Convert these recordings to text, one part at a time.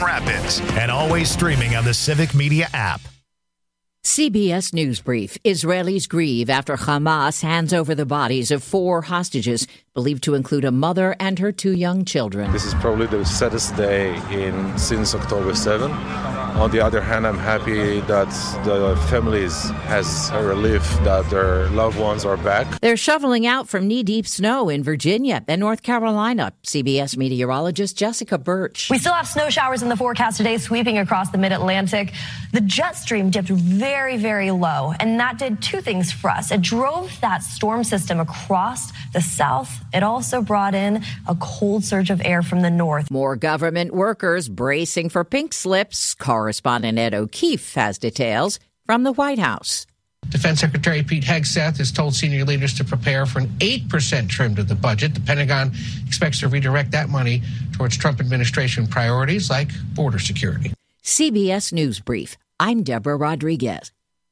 Rapids, and always streaming on the Civic Media app. CBS News Brief. Israelis grieve after Hamas hands over the bodies of 4 hostages, believed to include a mother and her 2 young children. This is probably the saddest day since October 7. On the other hand, I'm happy that the families has a relief that their loved ones are back. They're shoveling out from knee-deep snow in Virginia and North Carolina. CBS meteorologist Jessica Birch. We still have snow showers in the forecast today, sweeping across the mid-Atlantic. The jet stream dipped very, very low, and that did 2 things for us. It drove that storm system across the south. It also brought in a cold surge of air from the north. More government workers bracing for pink slips. Correspondent Ed O'Keefe has details from the White House. Defense Secretary Pete Hegseth has told senior leaders to prepare for an 8% trim to the budget. The Pentagon expects to redirect that money towards Trump administration priorities like border security. CBS News Brief. I'm Deborah Rodriguez.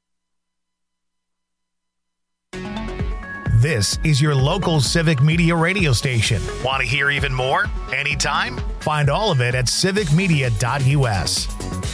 This is your local Civic Media radio station. Want to hear even more? Anytime? Find all of it at civicmedia.us.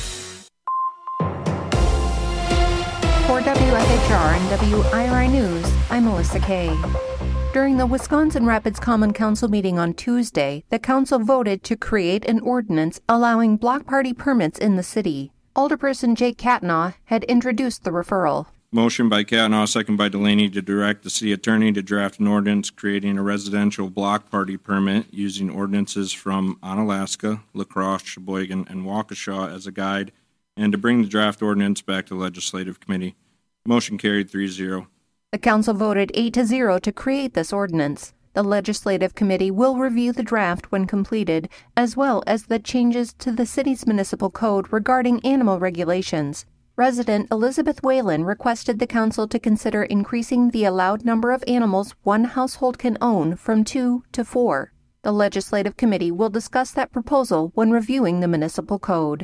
For WFHR and WIRI News, I'm Melissa Kay. During the Wisconsin Rapids Common Council meeting on Tuesday, the council voted to create an ordinance allowing block party permits in the city. Alderperson Jake Catnaugh had introduced the referral. Motion by Catnaugh, second by Delaney, to direct the city attorney to draft an ordinance creating a residential block party permit using ordinances from Onalaska, La Crosse, Sheboygan, and Waukesha as a guide, and to bring the draft ordinance back to the Legislative Committee. Motion carried 3-0. The council voted 8-0 to create this ordinance. The Legislative Committee will review the draft when completed, as well as the changes to the city's municipal code regarding animal regulations. Resident Elizabeth Whalen requested the council to consider increasing the allowed number of animals one household can own from 2 to 4. The Legislative Committee will discuss that proposal when reviewing the municipal code.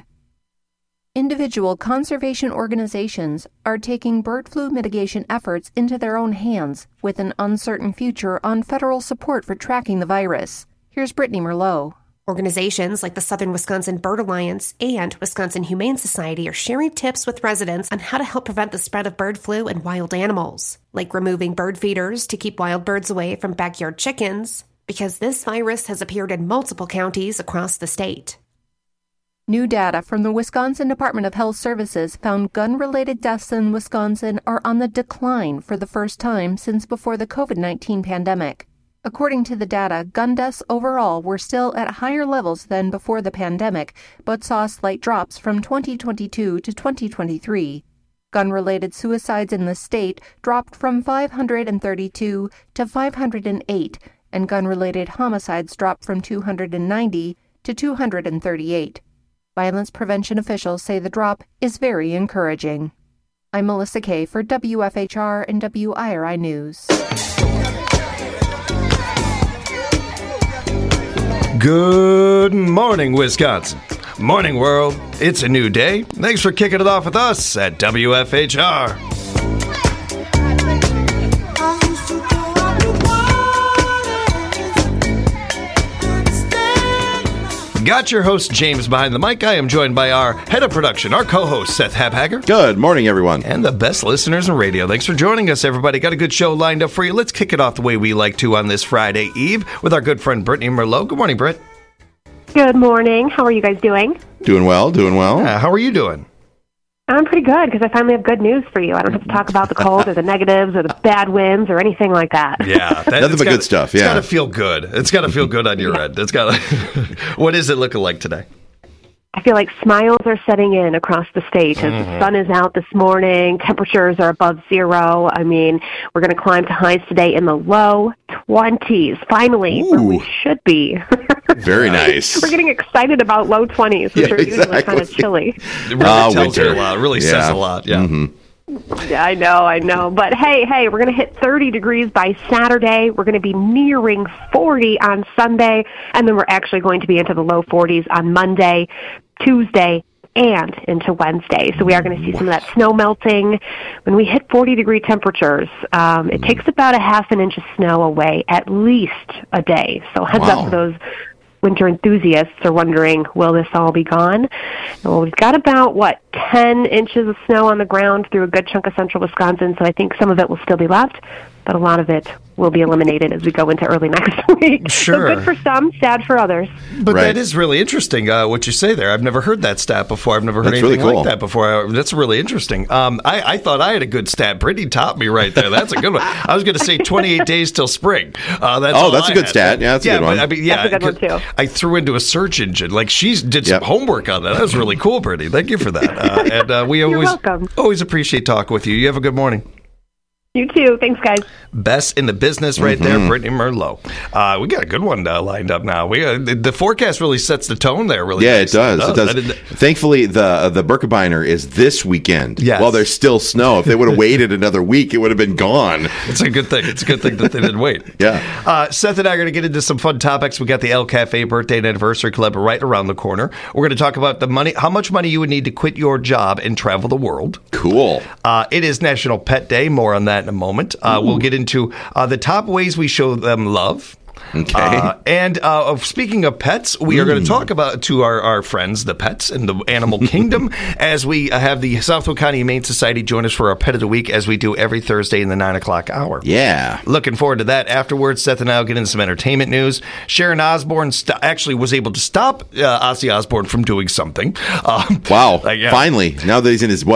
Individual conservation organizations are taking bird flu mitigation efforts into their own hands with an uncertain future on federal support for tracking the virus. Here's Brittany Merlot. Organizations like the Southern Wisconsin Bird Alliance and Wisconsin Humane Society are sharing tips with residents on how to help prevent the spread of bird flu in wild animals, like removing bird feeders to keep wild birds away from backyard chickens, because this virus has appeared in multiple counties across the state. New data from the Wisconsin Department of Health Services found gun-related deaths in Wisconsin are on the decline for the first time since before the COVID-19 pandemic. According to the data, gun deaths overall were still at higher levels than before the pandemic, but saw slight drops from 2022 to 2023. Gun-related suicides in the state dropped from 532 to 508, and gun-related homicides dropped from 290 to 238. Violence prevention officials say the drop is very encouraging. I'm Melissa Kay for WFHR and WIRI News. Good morning, Wisconsin. Morning, world. It's a new day. Thanks for kicking it off with us at WFHR. Got your host, James, behind the mic. I am joined by our head of production, our co-host, Seth Habhager. Good morning, everyone. And the best listeners in radio. Thanks for joining us, everybody. Got a good show lined up for you. Let's kick it off the way we like to on this Friday Eve with our good friend, Brittany Merlot. Good morning, Britt. Good morning. How are you guys doing? Doing well, doing well. How are you doing? I'm pretty good because I finally have good news for you. I don't have to talk about the cold or the negatives or the bad winds or anything like that. Yeah. Nothing but good stuff, yeah. It's got to feel good. It's got to feel good on your end. It's got to. What is it looking like today? I feel like smiles are setting in across the state as the sun is out this morning. Temperatures are above zero. I mean, we're going to climb to highs today in the low 20s. Finally, where we should be. Very nice. We're getting excited about low 20s, which are usually kind of chilly. It really tells you a lot. It really says a lot. Yeah. Mm-hmm. Yeah, I know. But hey, we're going to hit 30 degrees by Saturday. We're going to be nearing 40 on Sunday, and then we're actually going to be into the low 40s on Monday, Tuesday, and into Wednesday. So we are going to see some of that snow melting. When we hit 40-degree temperatures, it takes about a half an inch of snow away at least a day. So heads up for those winter enthusiasts are wondering, will this all be gone? Well, we've got about, 10 inches of snow on the ground through a good chunk of central Wisconsin, so I think some of it will still be left, but a lot of it will be eliminated as we go into early next week. Sure. So good for some, sad for others. But that is really interesting, what you say there. I've never heard that stat before. I've never heard anything like that before. That's really interesting. I thought I had a good stat. Brittany topped me right there. That's a good one. I was going to say 28 days till spring. That's a good stat. Yeah, that's a good one. That's a good one, too. I threw into a search engine. Like, she did some homework on that. That was really cool, Brittany. Thank you for that. We always appreciate talking with you. You have a good morning. You too. Thanks, guys. Best in the business right there, Brittany Merlot. We got a good one lined up now. The forecast really sets the tone there. Really, it does. It does. Thankfully, the Birkebeiner is this weekend. Yes. While there's still snow. If they would have waited another week, it would have been gone. It's a good thing. It's a good thing that they didn't wait. Yeah. Seth and I are going to get into some fun topics. We got the El Cafe Birthday and Anniversary Club right around the corner. We're going to talk about how much money you would need to quit your job and travel the world. Cool. It is National Pet Day. More on that in a moment. We'll get into the top ways we show them love. Okay. And speaking of pets, we are going to talk about to our friends, the pets in the animal kingdom, as we have the Southwood County Humane Society join us for our Pet of the Week, as we do every Thursday in the 9 o'clock hour. Yeah. Looking forward to that. Afterwards, Seth and I will get into some entertainment news. Sharon Osbourne actually was able to stop Ozzy Osbourne from doing something. Wow. Finally. Now that he's in his,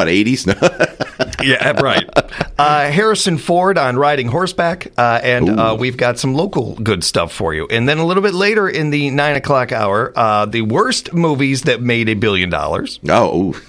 80s? Yeah, right. Harrison Ford on riding horseback, and we've got some local good stuff for you. And then a little bit later in the 9 o'clock hour, the worst movies that made $1 billion. Oh.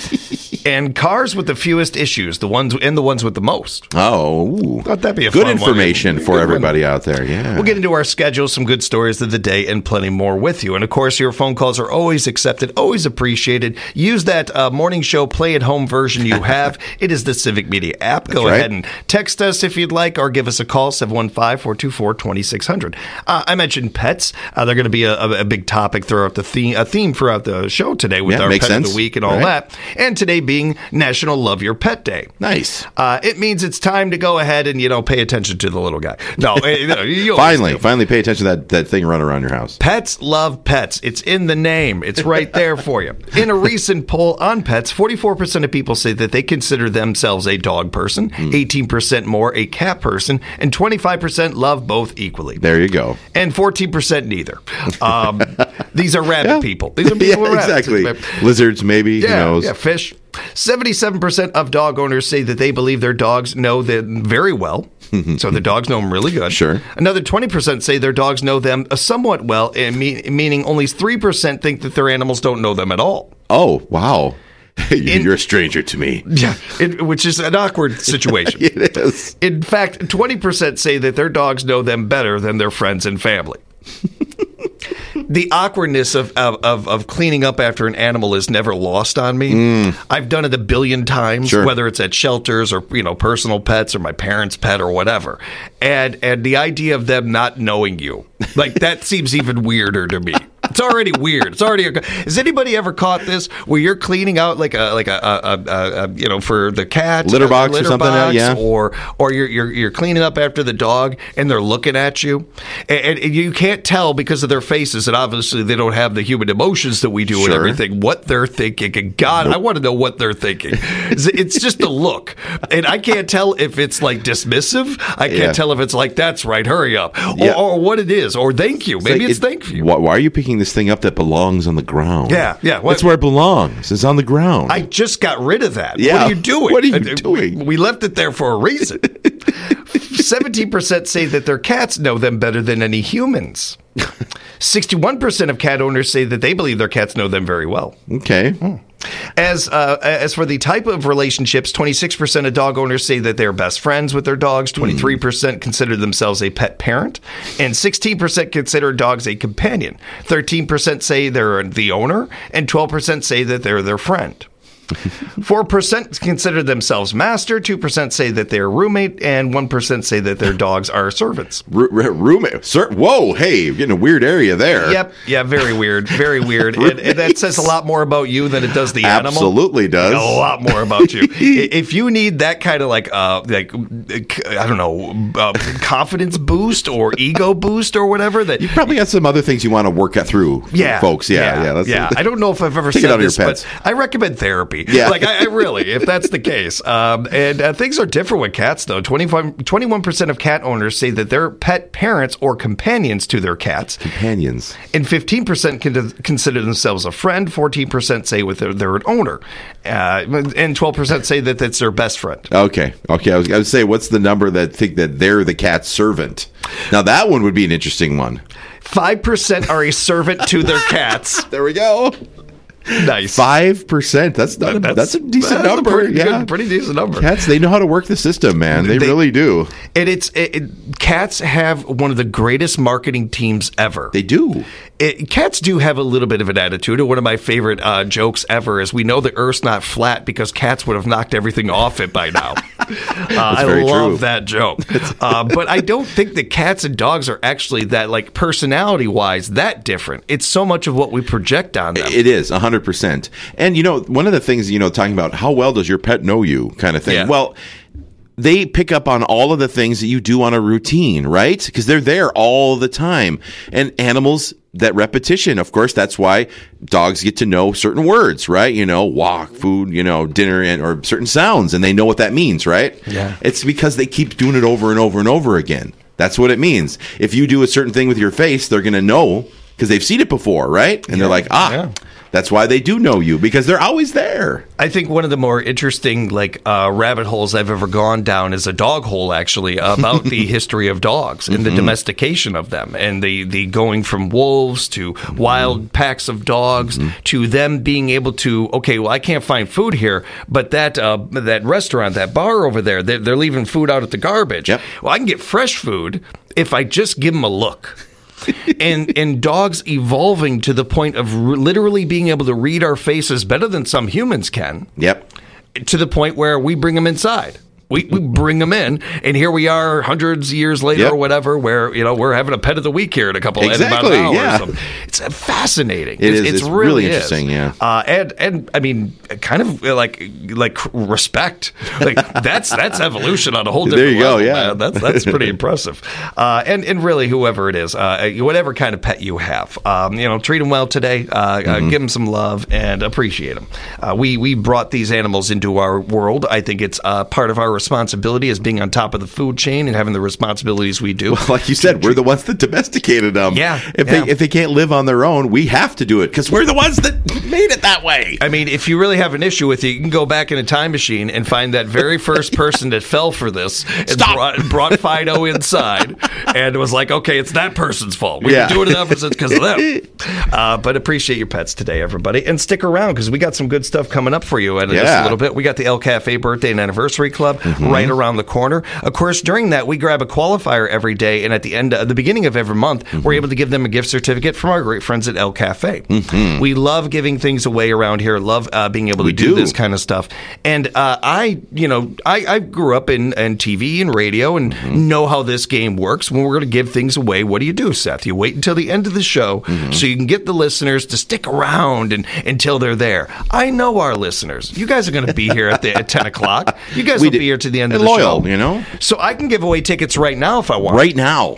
And cars with the fewest issues, the ones with the most. Oh. Thought that'd be a good fun information one. for everybody out there, yeah. We'll get into our schedule, some good stories of the day, and plenty more with you. And, of course, your phone calls are always accepted, always appreciated. Use that morning show play-at-home version you have. It is the Civic Media app. Go ahead and text us if you'd like, or give us a call, 715-424-2600. I mentioned pets. They're going to be a big topic throughout a theme throughout the show today with our Pet of the Week and all that. And today being National Love Your Pet Day. Nice. It means it's time to go ahead and, pay attention to the little guy. No, finally pay attention to that thing running around your house. Pets love pets. It's in the name. It's right there for you. In a recent poll on pets, 44% of people say that they consider themselves a dog person, 18% more a cat person, and 25% love both equally. There you go. And 14% neither. These are rabbit people. These are people with rabbits. Exactly. Lizards, maybe. Who knows? Yeah, fish. 77% of dog owners say that they believe their dogs know them very well. So the dogs know them really good. Sure. Another 20% say their dogs know them somewhat well, meaning only 3% think that their animals don't know them at all. Oh, wow. You're a stranger to me. Yeah, which is an awkward situation. It is. In fact, 20% say that their dogs know them better than their friends and family. The awkwardness of cleaning up after an animal is never lost on me. I've done it 1 billion times, whether it's at shelters or personal pets or my parents' pet or whatever. And the idea of them not knowing you, like that seems even weirder to me. It's already weird. It's already. Has anybody ever caught this where you're cleaning out like a for the cat litter box or something? Yeah. Or you're cleaning up after the dog and they're looking at you and you can't tell because of their faces, and obviously they don't have the human emotions that we do and everything. What they're thinking, and God, I want to know what they're thinking. It's just a look, and I can't tell if it's like dismissive. I can't tell if it's like that's right, hurry up, or what it is, or thank you. Maybe it's thank you. Why are you picking this thing up that belongs on the ground? Yeah. That's where it belongs. It's on the ground. I just got rid of that. Yeah. What are you doing? What are you doing? We left it there for a reason. 17% say that their cats know them better than any humans. 61% of cat owners say that they believe their cats know them very well. Okay. As for the type of relationships, 26% of dog owners say that they're best friends with their dogs, 23% consider themselves a pet parent, and 16% consider dogs a companion. 13% say they're the owner, and 12% say that they're their friend. 4% consider themselves master, 2% say that they're roommate, and 1% say that their dogs are servants. Roommate? Whoa, hey, you're getting a weird area there. Yep. Yeah, very weird. Very weird. And that says a lot more about you than it does the animal. Absolutely does. A lot more about you. If you need that kind of confidence boost or ego boost or whatever, that you probably got some other things you want to work through, folks. Yeah. I don't know if I've ever said this, but I recommend therapy. Yeah. I really, if that's the case. And things are different with cats, though. 21% of cat owners say that they're pet parents or companions to their cats. Companions. And 15% consider themselves a friend. 14% say they're an owner. And 12% say that that's their best friend. Okay. I was going to say, what's the number that think that they're the cat's servant? Now, that one would be an interesting one. 5% are a servant to their cats. There we go. Nice. 5%. That's a decent number. Pretty decent number. Cats, they know how to work the system, man. They really do. And cats have one of the greatest marketing teams ever. They do. Cats do have a little bit of an attitude. One of my favorite jokes ever is we know the Earth's not flat because cats would have knocked everything off it by now. I love that joke. But I don't think that cats and dogs are actually that, personality-wise, that different. It's so much of what we project on them. It is, 100%. And, one of the things, talking about how well does your pet know you kind of thing. Yeah. Well, they pick up on all of the things that you do on a routine, right? Because they're there all the time. And animals, that repetition, of course, that's why dogs get to know certain words, right? Walk, food, dinner, or certain sounds, and they know what that means, right? Yeah. It's because they keep doing it over and over and over again. That's what it means. If you do a certain thing with your face, they're going to know because they've seen it before, right? And they're like, that's why they do know you, because they're always there. I think one of the more interesting rabbit holes I've ever gone down is a dog hole, actually, about the history of dogs and the domestication of them, and the going from wolves to wild packs of dogs to them being able to, I can't find food here, but that restaurant, that bar over there, they're leaving food out at the garbage. Yep. Well, I can get fresh food if I just give them a look. and dogs evolving to the point of literally being able to read our faces better than some humans can. Yep. To the point where we bring them inside. We bring them in, and here we are hundreds of years later or whatever, where we're having a pet of the week here in a couple of hours. Yeah. It's fascinating. It's really interesting. Yeah. And I mean, kind of like respect. That's evolution on a whole different level. There you go. Yeah. That's pretty impressive. And really, whoever it is, whatever kind of pet you have, treat them well today. Give them some love and appreciate them. We brought these animals into our world. I think it's part of our responsibility as being on top of the food chain and having the responsibilities we do. Well, like you said, we're the ones that domesticated them. Yeah. If they can't live on their own, we have to do it because we're the ones that made it that way. I mean, if you really have an issue with it, you can go back in a time machine and find that very first person that fell for this and brought Fido inside and was like, okay, it's that person's fault. We've been doing it ever since because of them. But appreciate your pets today, everybody. And stick around because we got some good stuff coming up for you in just a little bit. We got the El Cafe Birthday and Anniversary Club right around the corner. Of course, during that, we grab a qualifier every day, and at the beginning of every month, we're able to give them a gift certificate from our great friends at El Cafe. We love giving things away around here. Love being able to do this kind of stuff. And I grew up in TV and radio and know how this game works. When we're going to give things away, what do you do, Seth? You wait until the end of the show so you can get the listeners to stick around until they're there. I know our listeners. You guys are going to be here at 10 o'clock. You guys will be here to the end of the show. So I can give away tickets right now if I want. Right now.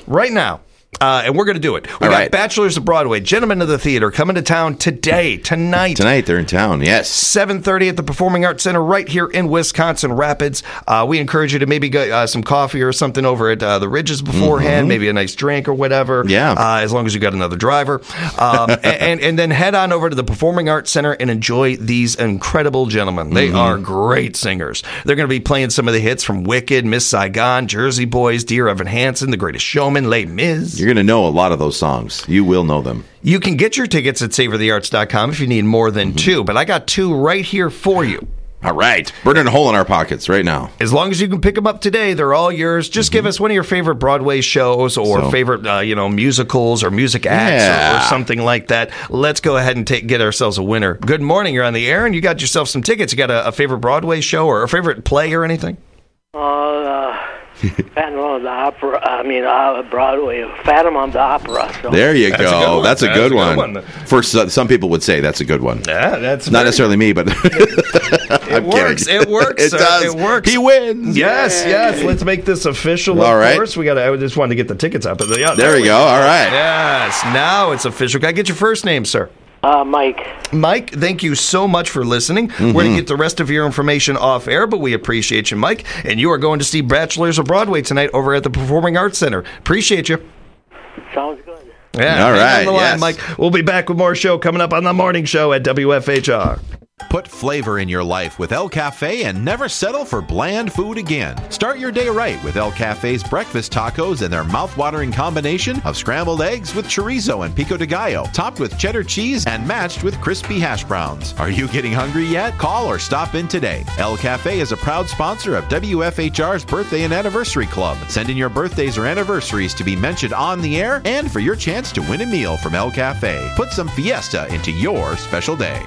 And we're going to do it. We got Bachelors of Broadway, Gentlemen of the Theater coming to town tonight. Tonight they're in town, yes. 7:30 at the Performing Arts Center right here in Wisconsin Rapids. We encourage you to maybe get some coffee or something over at the Ridges beforehand, maybe a nice drink or whatever. Yeah. As long as you got another driver. And then head on over to the Performing Arts Center and enjoy these incredible gentlemen. They are great singers. They're going to be playing some of the hits from Wicked, Miss Saigon, Jersey Boys, Dear Evan Hansen, The Greatest Showman, Les Mis. You're going to know a lot of those songs. You will know them. You can get your tickets at savorthearts.com if you need more than two, but I got two right here for you. All right. Burning a hole in our pockets right now. As long as you can pick them up today, they're all yours. Just give us one of your favorite Broadway shows or favorite, musicals or music acts or something like that. Let's go ahead and get ourselves a winner. Good morning. You're on the air, and you got yourself some tickets. You got a favorite Broadway show or a favorite play or anything? Phantom of the Opera. Broadway. Phantom of the Opera. So. There you go. That's a good one. For some people would say that's a good one. Yeah, that's not necessarily me, but it works. It works. It does. It works. He wins. Yes. Let's make this official. All right. Of course, I just wanted to get the tickets up. But there we go. All right. Yes. Now it's official. Can I get your first name, sir? Mike. Mike, thank you so much for listening. We're going to get the rest of your information off air, but we appreciate you, Mike. And you are going to see Bachelors of Broadway tonight over at the Performing Arts Center. Appreciate you. Sounds good. Yeah. All right. On the line, Mike. We'll be back with more show coming up on the morning show at WFHR. Put flavor in your life with El Cafe and never settle for bland food again. Start your day right with El Cafe's breakfast tacos and their mouth-watering combination of scrambled eggs with chorizo and pico de gallo, topped with cheddar cheese and matched with crispy hash browns. Are you getting hungry yet? Call or stop in today. El Cafe is a proud sponsor of WFHR's Birthday and Anniversary Club. Send in your birthdays or anniversaries to be mentioned on the air and for your chance to win a meal from El Cafe. Put some fiesta into your special day.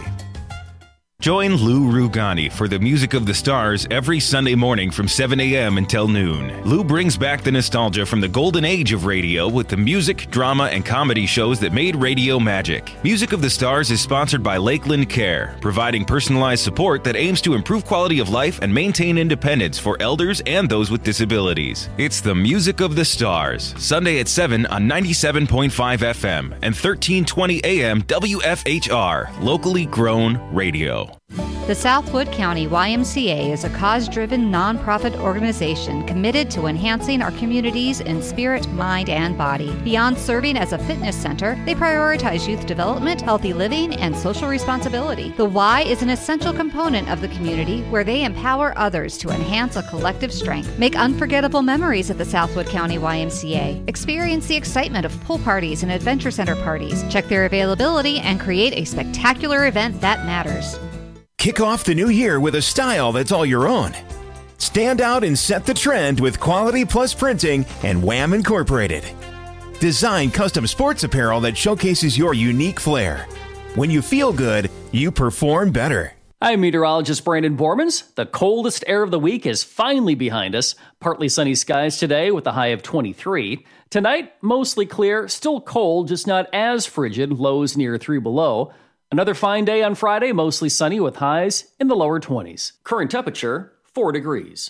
Join Lou Rugani for the Music of the Stars every Sunday morning from 7 a.m. until noon. Lou brings back the nostalgia from the golden age of radio with the music, drama, and comedy shows that made radio magic. Music of the Stars is sponsored by Lakeland Care, providing personalized support that aims to improve quality of life and maintain independence for elders and those with disabilities. It's the Music of the Stars, Sunday at 7 on 97.5 FM and 1320 AM WFHR, locally grown radio. The Southwood County YMCA is a cause-driven nonprofit organization committed to enhancing our communities in spirit, mind, and body. Beyond serving as a fitness center, they prioritize youth development, healthy living, and social responsibility. The Y is an essential component of the community where they empower others to enhance a collective strength. Make unforgettable memories at the Southwood County YMCA. Experience the excitement of pool parties and adventure center parties. Check their availability and create a spectacular event that matters. Kick off the new year with a style that's all your own. Stand out and set the trend with Quality Plus Printing and Wham Incorporated. Design custom sports apparel that showcases your unique flair. When you feel good, you perform better. I'm meteorologist Brandon Bormans. The coldest air of the week is finally behind us. Partly sunny skies today with a high of 23. Tonight, mostly clear, still cold, just not as frigid, lows near 3 below. Another fine day on Friday, mostly sunny with highs in the lower 20s. Current temperature, 4 degrees.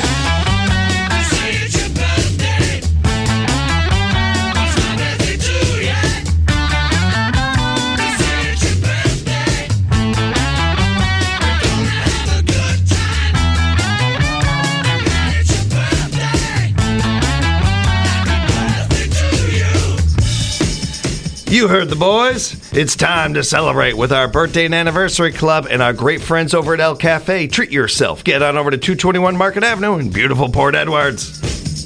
You heard the boys. It's time to celebrate with our Birthday and Anniversary Club and our great friends over at El Cafe. Treat yourself. Get on over to 221 Market Avenue in beautiful Port Edwards.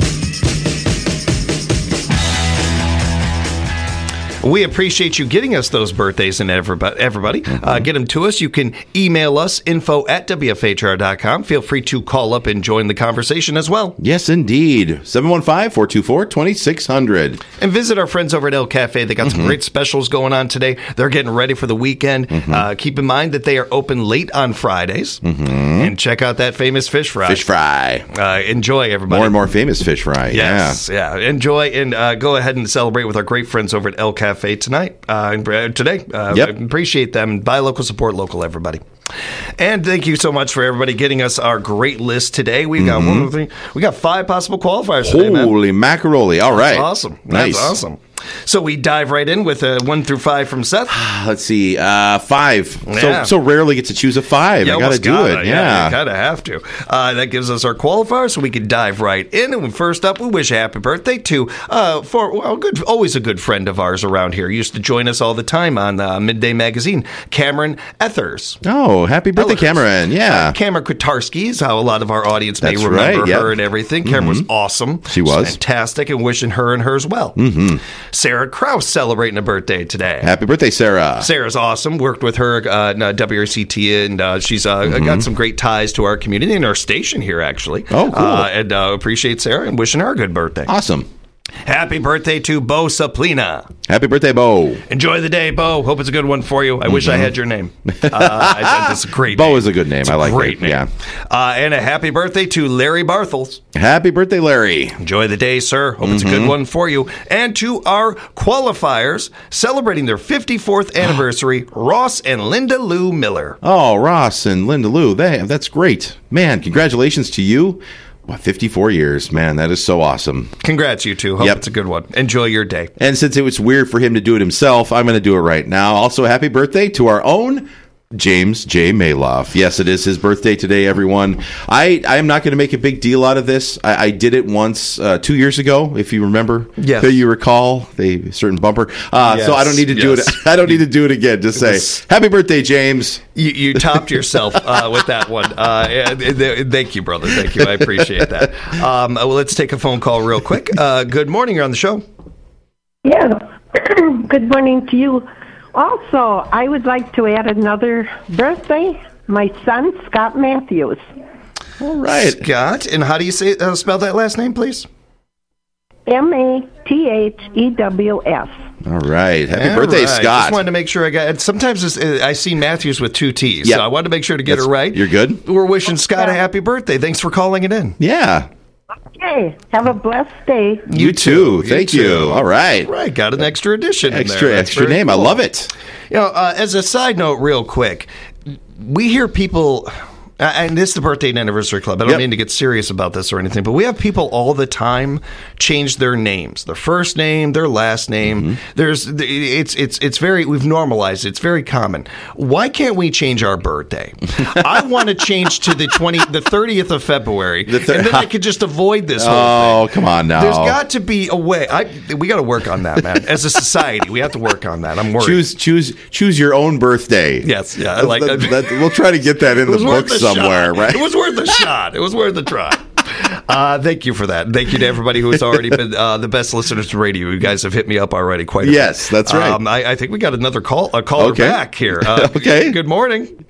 We appreciate you getting us those birthdays and everybody. Get them to us. You can email us, info@WFHR.com. Feel free to call up and join the conversation as well. Yes, indeed. 715-424-2600. And visit our friends over at El Cafe. They got some great specials going on today. They're getting ready for the weekend. Keep in mind that they are open late on Fridays. And check out that famous fish fry. Fish fry. Enjoy, everybody. More and more famous fish fry. Yes, yeah. Enjoy and go ahead and celebrate with our great friends over at El Cafe tonight today. Appreciate them. Buy local, support local, everybody. And thank you so much for everybody getting us our great list today. We've got we got 5 possible qualifiers today, man. Holy macaroni. All right. That's awesome. Nice. That's awesome. So we dive right in with 1 through 5 from Seth. Let's see. 5. Yeah. So rarely get to choose a 5. I got to do it. Yeah, you kind of have to. That gives us our qualifier, so we can dive right in. And first up, we wish a happy birthday to always a good friend of ours around here. Used to join us all the time on Midday Magazine, Cameron Ethers. Oh, happy birthday, Cameron. Yeah. Cameron Kotarski is how a lot of our audience may remember her and everything. Cameron was awesome. She was. Fantastic, and wishing her and hers well. Sarah Krause celebrating a birthday today. Happy birthday, Sarah. Sarah's awesome. Worked with her in WRCT, and she's got some great ties to our community and our station here, actually. Oh, cool. And appreciate Sarah and wishing her a good birthday. Awesome. Happy birthday to Bo Saplina. Happy birthday, Bo. Enjoy the day, Bo. Hope it's a good one for you. I wish I had your name. That's a great Bo name. is a good name. It's I like great it. name. Yeah. And a happy birthday to Larry Barthels. Happy birthday, Larry. Enjoy the day, sir. Hope it's a good one for you. And to our qualifiers celebrating their 54th anniversary, Ross and Linda Lou Miller. Oh, Ross and Linda Lou. That's great. Man, congratulations to you. 54 years, man, that is so awesome. Congrats, you two. Hope it's a good one. Enjoy your day. And since it was weird for him to do it himself, I'm going to do it right now. Also, happy birthday to our own James J. Maloff. Yes, it is his birthday today, everyone. I am not going to make a big deal out of this. I did it once 2 years ago, if you remember. Yes. Do you recall a certain bumper? So I don't need to do it. I don't need to do it again. Just say, happy birthday, James. You topped yourself with that one. Thank you, brother. Thank you. I appreciate that. Well, let's take a phone call real quick. Good morning. You're on the show. Yeah. Good morning to you. Also, I would like to add another birthday. My son, Scott Matthews. All right. Scott. And how do you spell that last name, please? Matthews. All right. Happy birthday, Scott. Just wanted to make sure I got it. Sometimes I see Matthews with 2 T's, so I wanted to make sure to get it right. You're good. We're wishing Scott a happy birthday. Thanks for calling it in. Yeah. Okay. Have a blessed day. You too. Thank you. All right. Right. Got an extra addition in there. Extra name. Cool. I love it. You know, as a side note, real quick, we hear people... and this is the birthday and anniversary club. I don't mean to get serious about this or anything, but we have people all the time change their names, their first name, their last name. It's very, we've normalized it. It's very common. Why can't we change our birthday? I want to change to the 30th of February, and then I could just avoid this whole thing. Oh, come on now. There's got to be a way. We got to work on that, man. As a society, we have to work on that. I'm worried. Choose your own birthday. Yes, yeah. I like that. We'll try to get that in the book somewhere, right? It was worth a shot. It was worth a try. Thank you for that. Thank you to everybody who has already been the best listeners to radio. You guys have hit me up already quite a bit. Yes, that's right. I think we got another caller back here. Okay. Good morning.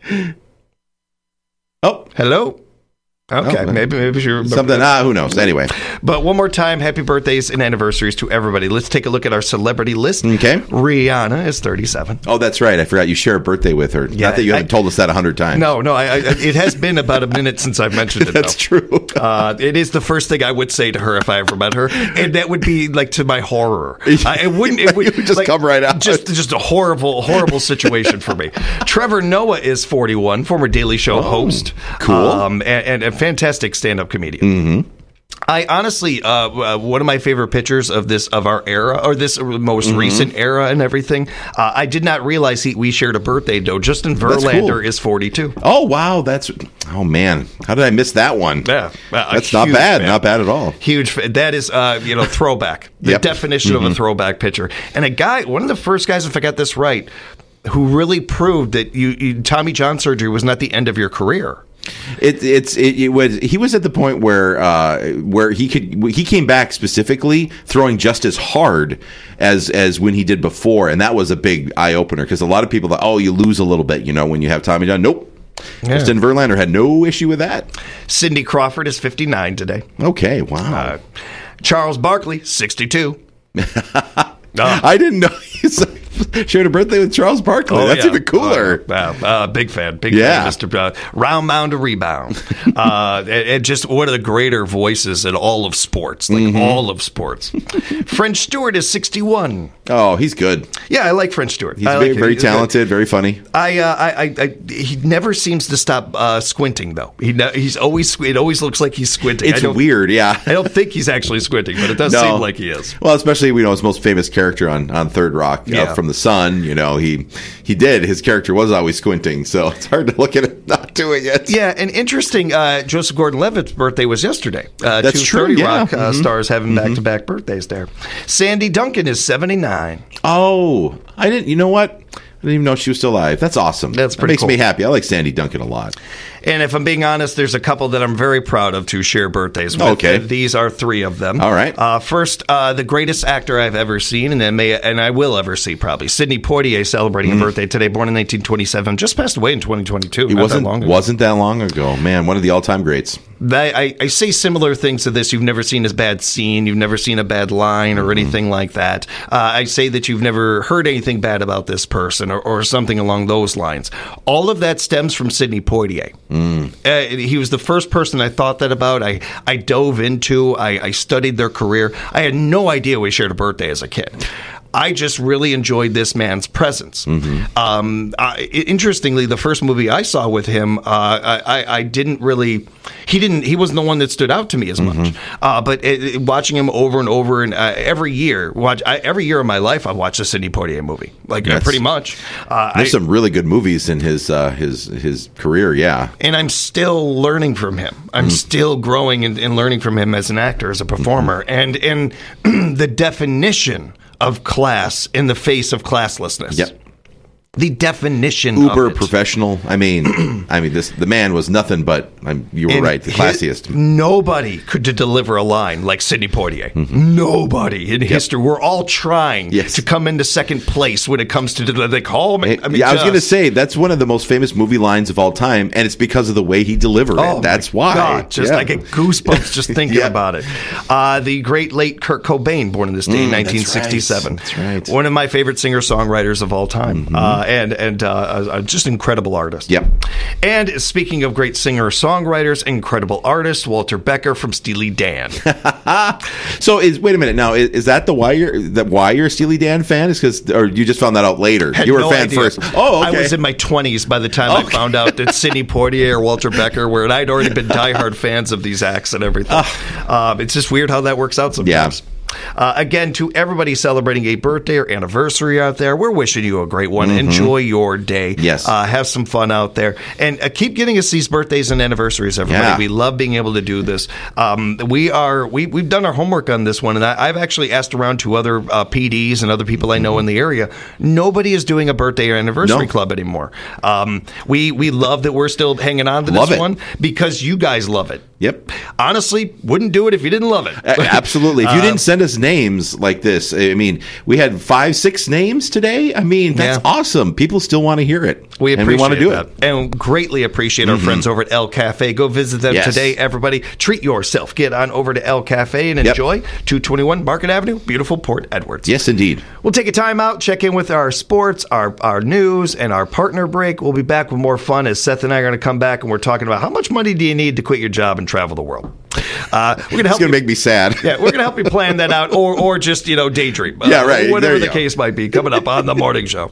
Oh, hello. Okay, maybe you're... Something, who knows? Anyway. But one more time, happy birthdays and anniversaries to everybody. Let's take a look at our celebrity list. Okay. Rihanna is 37. Oh, that's right. I forgot you share a birthday with her. Yeah, Not that you haven't told us that 100 times. No, it has been about a minute since I've mentioned it, That's true. It is the first thing I would say to her if I ever met her, and that would be like to my horror. It would just like, come right out. Just a horrible situation for me. Trevor Noah is 41, former Daily Show host. Cool. And a fantastic stand-up comedian. Mm-hmm. I honestly, one of my favorite pictures of our era, or this most recent era and everything, I did not realize we shared a birthday, though. Justin Verlander is 42. Oh, wow. Oh, man. How did I miss that one? Yeah. That's not bad. Fan. Not bad at all. Huge. That is, throwback. The definition of a throwback picture. And a guy, one of the first guys, if I got this right, who really proved that Tommy John surgery was not the end of your career. He was at the point where he came back specifically throwing just as hard as when he did before, and that was a big eye opener because a lot of people thought, you lose a little bit, when you have Tommy John. Nope. Yeah. Justin Verlander had no issue with that. Cindy Crawford is 59 today. Okay, wow. Charles Barkley, 62. I didn't know shared a birthday with Charles Barkley. That's even cooler. Big fan. Big fan. Mr. Round, mound, to rebound. And just one of the greater voices in all of sports. All of sports. French Stewart is 61. Oh, he's good. Yeah, I like French Stewart. He's very talented, very funny. He never seems to stop squinting, though. It always looks like he's squinting. It's weird, yeah. I don't think he's actually squinting, but it does seem like he is. Well, especially, his most famous character on Third Rock, from The Sun, he did. His character was always squinting, so it's hard to look at it not doing it. Yeah, and interesting, Joseph Gordon-Levitt's birthday was yesterday. That's two true, 30 Rock stars having back-to-back birthdays there. Sandy Duncan is 79. Oh, I didn't, you know what? I didn't even know she was still alive. That's awesome. That's pretty That makes cool. me happy. I like Sandy Duncan a lot. And if I'm being honest, there's a couple that I'm very proud of to share birthdays with. Okay. These are 3 of them. All right. First, the greatest actor I've ever seen, and I will ever see probably, Sidney Poitier, celebrating a birthday today, born in 1927, just passed away in 2022. He wasn't that long ago. Man, one of the all-time greats. I say similar things to this. You've never seen a bad scene. You've never seen a bad line or anything like that. I say that you've never heard anything bad about this person or something along those lines. All of that stems from Sidney Poitier. He was the first person I thought that about. I dove into. I studied their career. I had no idea we shared a birthday as a kid. I just really enjoyed this man's presence. Interestingly, the first movie I saw with him, I didn't really. He wasn't the one that stood out to me as much. But watching him over and over, and every year of my life, I watched a Sidney Poitier movie, pretty much. There's some really good movies in his career, yeah. And I'm still learning from him. I'm still growing and learning from him as an actor, as a performer, and the definition of class in the face of classlessness. Yep. The definition uber of it. Professional. I mean, the man was nothing but, you were right, the classiest. Nobody could deliver a line like Sidney Poitier. Nobody in history. We're all trying to come into second place when it comes to I was going to say, that's one of the most famous movie lines of all time, and it's because of the way he delivered it. That's why. God, I get goosebumps just thinking about it. The great late Kurt Cobain, born in this day in 1967. That's right. One of my favorite singer-songwriters of all time. And just incredible artist. Yep. And speaking of great singer-songwriters, incredible artist, Walter Becker from Steely Dan. So wait a minute now, is that why you're a Steely Dan fan? Or you just found that out later? You were a fan first. Oh, okay. I was in my 20s by the time I found out that Sidney Poitier or Walter Becker were, and I'd already been diehard fans of these acts and everything. It's just weird how that works out sometimes. Yeah. Again, to everybody celebrating a birthday or anniversary out there, we're wishing you a great one. Enjoy your day. Yes. Have some fun out there. And keep getting us these birthdays and anniversaries, everybody. Yeah. We love being able to do this. We've done our homework on this one, and I've actually asked around to other PDs and other people I know in the area. Nobody is doing a birthday or anniversary club anymore. We love that we're still hanging on to this one because you guys love it. Yep. Honestly, wouldn't do it if you didn't love it. Absolutely. If you didn't send us names like this, I mean, we had 5-6 names today. I mean, that's awesome. People still want to hear it. We appreciate we want to do that. it. And greatly appreciate our friends over at El Cafe. Go visit them today, everybody. Treat yourself. Get on over to El Cafe and enjoy 221 Market Avenue, beautiful Port Edwards. Yes, indeed. We'll take a time out, check in with our sports, our news, and our partner break. We'll be back with more fun as Seth and I are going to come back and we're talking about how much money do you need to quit your job and travel the world. It's going to make me sad. Yeah, we're going to help you plan that out or just, daydream. Yeah, right. Whatever the case might be. Coming up on The Morning Show.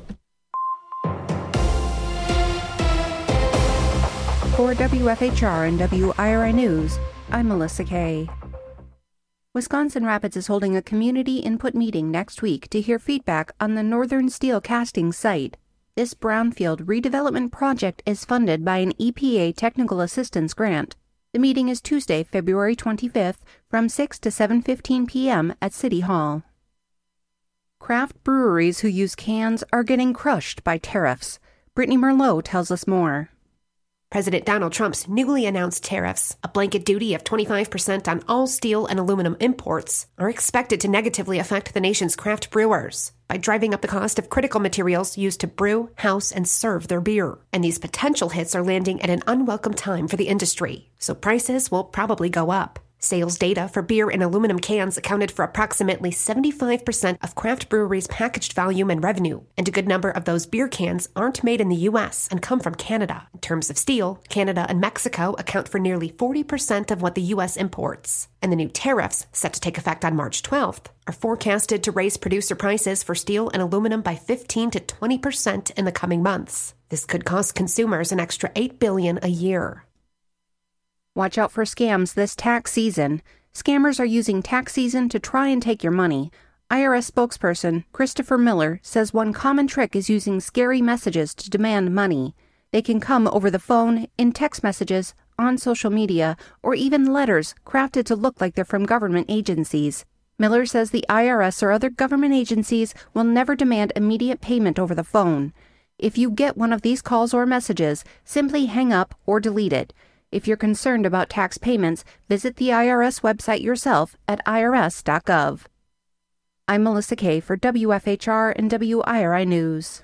For WFHR and WIRI News, I'm Melissa Kay. Wisconsin Rapids is holding a community input meeting next week to hear feedback on the Northern Steel Casting site. This brownfield redevelopment project is funded by an EPA Technical Assistance Grant. The meeting is Tuesday, February 25th from 6 to 7:15 p.m. at City Hall. Craft breweries who use cans are getting crushed by tariffs. Brittany Merlot tells us more. President Donald Trump's newly announced tariffs, a blanket duty of 25% on all steel and aluminum imports, are expected to negatively affect the nation's craft brewers by driving up the cost of critical materials used to brew, house, and serve their beer. And these potential hits are landing at an unwelcome time for the industry, so prices will probably go up. Sales data for beer and aluminum cans accounted for approximately 75% of craft breweries' packaged volume and revenue, and a good number of those beer cans aren't made in the U.S. and come from Canada. In terms of steel, Canada and Mexico account for nearly 40% of what the U.S. imports. And the new tariffs, set to take effect on March 12th, are forecasted to raise producer prices for steel and aluminum by 15 to 20% in the coming months. This could cost consumers an extra $8 billion a year. Watch out for scams this tax season. Scammers are using tax season to try and take your money. IRS spokesperson Christopher Miller says one common trick is using scary messages to demand money. They can come over the phone, in text messages, on social media, or even letters crafted to look like they're from government agencies. Miller says the IRS or other government agencies will never demand immediate payment over the phone. If you get one of these calls or messages, simply hang up or delete it. If you're concerned about tax payments, visit the IRS website yourself at irs.gov. I'm Melissa Kay for WFHR and WIRI News.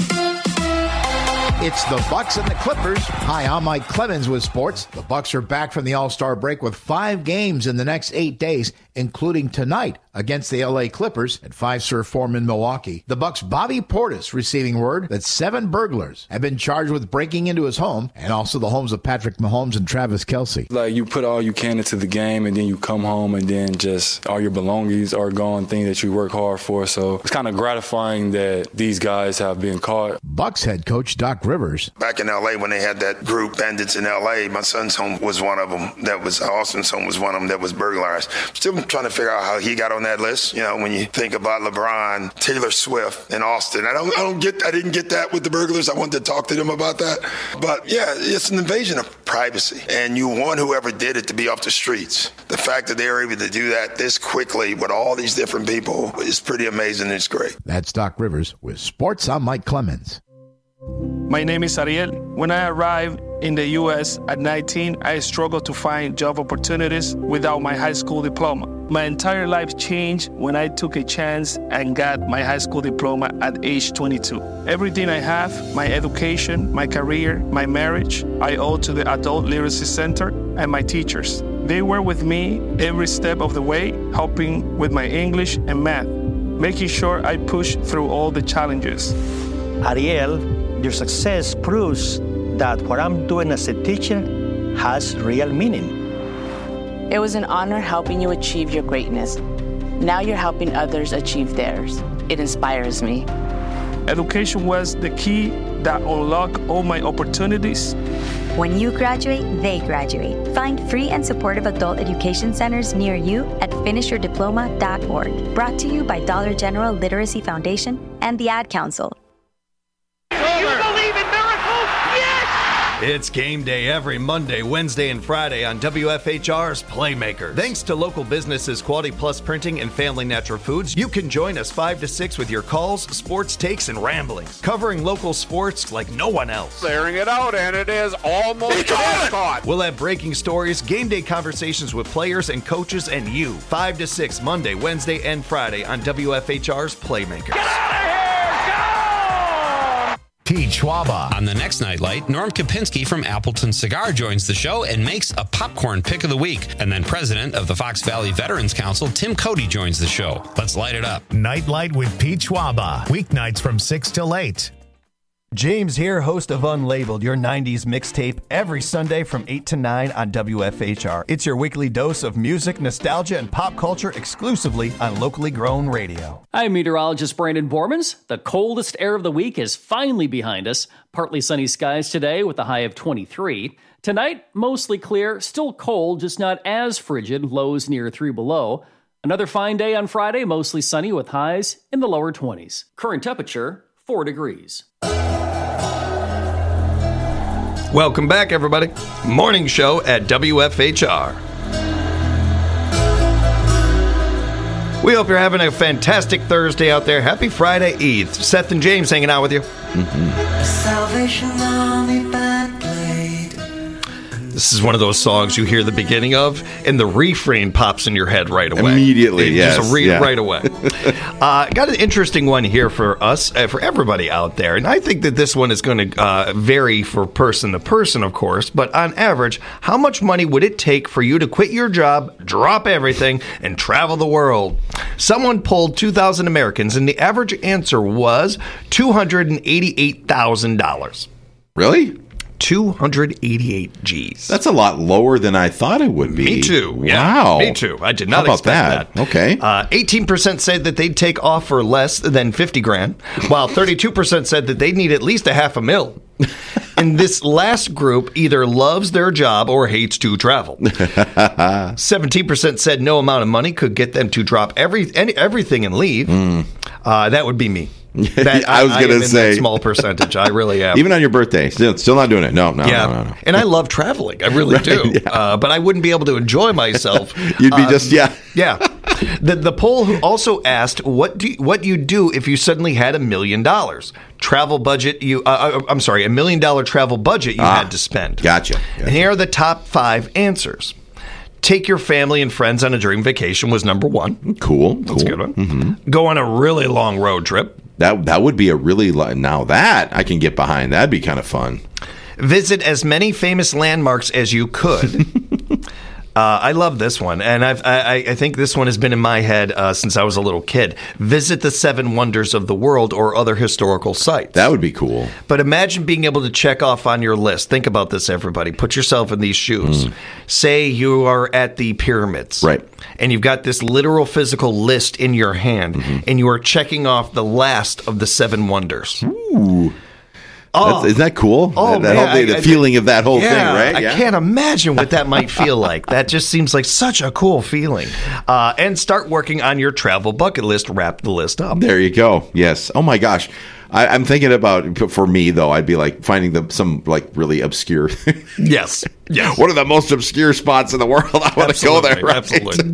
It's the Bucks and the Clippers. Hi, I'm Mike Clemens with sports. The Bucks are back from the All-Star break with 5 games in the next 8 days, including tonight against the LA Clippers at Fiserv Forum in Milwaukee. The Bucks' Bobby Portis receiving word that 7 burglars have been charged with breaking into his home and also the homes of Patrick Mahomes and Travis Kelce. Like, you put all you can into the game and then you come home and then just all your belongings are gone, things that you work hard for. So it's kind of gratifying that these guys have been caught. Bucks head coach Doc Rivers. Back in L.A. when they had that group, Bandits in L.A., my son's home was one of them. Austin's home was one of them that was burglarized. Still trying to figure out how he got on that list. You know, when you think about LeBron, Taylor Swift, and Austin, I didn't get that with the burglars. I wanted to talk to them about that. But yeah, it's an invasion of privacy, and you want whoever did it to be off the streets. The fact that they were able to do that this quickly with all these different people is pretty amazing. It's great. That's Doc Rivers with sports. I'm Mike Clemens. My name is Ariel. When I arrived in the U.S. at 19, I struggled to find job opportunities without my high school diploma. My entire life changed when I took a chance and got my high school diploma at age 22. Everything I have, my education, my career, my marriage, I owe to the Adult Literacy Center and my teachers. They were with me every step of the way, helping with my English and math, making sure I push through all the challenges. Ariel, your success proves that what I'm doing as a teacher has real meaning. It was an honor helping you achieve your greatness. Now you're helping others achieve theirs. It inspires me. Education was the key that unlocked all my opportunities. When you graduate, they graduate. Find free and supportive adult education centers near you at finishyourdiploma.org. Brought to you by Dollar General Literacy Foundation and the Ad Council. It's game day every Monday, Wednesday, and Friday on WFHR's Playmakers. Thanks to local businesses Quality Plus Printing and Family Natural Foods, you can join us 5 to 6 with your calls, sports takes, and ramblings, covering local sports like no one else. Clearing it out, and it is almost caught. We'll have breaking stories, game day conversations with players and coaches, and you. 5 to 6 Monday, Wednesday, and Friday on WFHR's Playmakers. Pete Schwaba. On the next Nightlight, Norm Kopinski from Appleton Cigar joins the show and makes a popcorn pick of the week. And then president of the Fox Valley Veterans Council, Tim Cody, joins the show. Let's light it up. Nightlight with Pete Schwaba. Weeknights from 6 till 8. James here, host of Unlabeled, your 90s mixtape, every Sunday from 8 to 9 on WFHR. It's your weekly dose of music, nostalgia, and pop culture exclusively on locally grown radio. I'm meteorologist Brandon Bormans. The coldest air of the week is finally behind us. Partly sunny skies today with a high of 23. Tonight, mostly clear, still cold, just not as frigid, lows near 3 below. Another fine day on Friday, mostly sunny with highs in the lower 20s. Current temperature, 4 degrees. Welcome back, everybody. Morning show at WFHR. We hope you're having a fantastic Thursday out there. Happy Friday Eve. Seth and James hanging out with you. Salvation Army band played. This is one of those songs you hear the beginning of, and the refrain pops in your head right away. Immediately, yes. Just right away. Got an interesting one here for us, for everybody out there. And I think that this one is going to vary for person to person, of course. But on average, how much money would it take for you to quit your job, drop everything, and travel the world? Someone polled 2,000 Americans, and the average answer was $288,000. Really? 288 G's. That's a lot lower than I thought it would be. Me too. Wow. Yeah, me too. I did not expect that. Okay. 18% said that they'd take off for less than $50,000, while 32% said that they'd need at least $500,000. And this last group either loves their job or hates to travel. 17% said no amount of money could get them to drop everything and leave. That would be me. I was going to say that small percentage. I really am. Even on your birthday, still not doing it. No. And I love traveling. I really do. Yeah. But I wouldn't be able to enjoy myself. You'd be just. Yeah. The poll also asked, what you do if you suddenly had $1 million travel budget? $1 million travel budget you had to spend. Gotcha. And here are the top 5 answers. Take your family and friends on a dream vacation was number 1. Cool. That's a good one. Go on a really long road trip. That would be a really now that I can get behind. That'd be kind of fun. Visit as many famous landmarks as you could. I love this one, and I think this one has been in my head since I was a little kid. Visit the 7 wonders of the world or other historical sites. That would be cool. But imagine being able to check off on your list. Think about this, everybody. Put yourself in these shoes. Say you are at the pyramids. Right. And you've got this literal physical list in your hand, and you are checking off the last of the 7 wonders. Ooh. Isn't that cool? Oh, the feeling of that whole thing, right? I can't imagine what that might feel like. That just seems like such a cool feeling. And start working on your travel bucket list. Wrap the list up. There you go. Yes. Oh, my gosh. I'm thinking about, for me, though, I'd be like finding some like really obscure. Yes. What are the most obscure spots in the world? I want to go there. Right? Absolutely.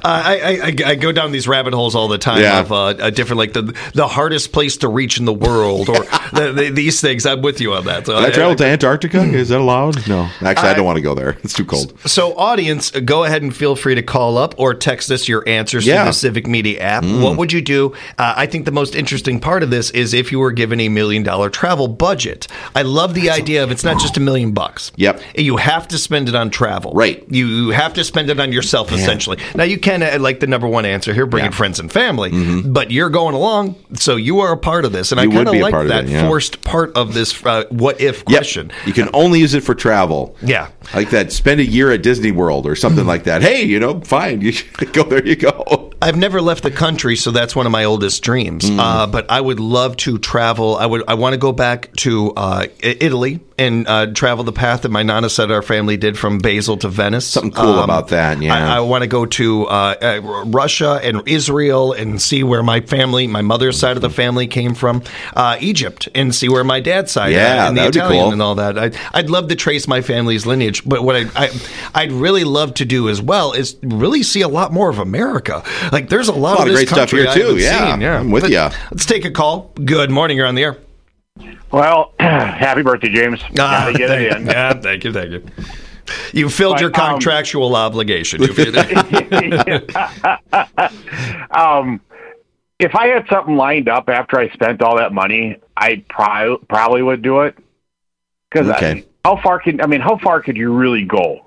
I go down these rabbit holes all the time of different, like the hardest place to reach in the world or these things. I'm with you on that. So Can I travel to Antarctica? Is that allowed? No. Actually, I don't want to go there. It's too cold. So, audience, go ahead and feel free to call up or text us your answers through the Civic Media app. What would you do? I think the most interesting part of this is if you were given $1 million travel budget. I love the idea of it's not just $1 million. Yep. You have to spend it on travel. Right. You have to spend it on yourself, essentially. Now, you can, like the number 1 answer here, bring in friends and family, but you're going along, so you are a part of this. And I kind of like that forced part of this what-if question. You can only use it for travel. Yeah. Like that, spend a year at Disney World or something like that. Hey, fine, you should go, there you go. I've never left the country, so that's one of my oldest dreams. But I would love to travel. I want to go back to Italy and travel the path that my Nana said our family did from Basel to Venice. Something cool about that, yeah. I want to go to Russia and Israel and see where my mother's side of the family came from. Egypt and see where my dad's side and the Italian cool. and all that. I'd love to trace my family's lineage, but what I'd really love to do as well is really see a lot more of America. Like there's a lot of this great stuff here too. Yeah, I'm with you. Let's take a call. Good morning. You're on the air. Well, happy birthday, James. Gotta get it in. Yeah, thank you. You filled your contractual obligation. If I had something lined up after I spent all that money, I probably would do it. Because how far could you really go?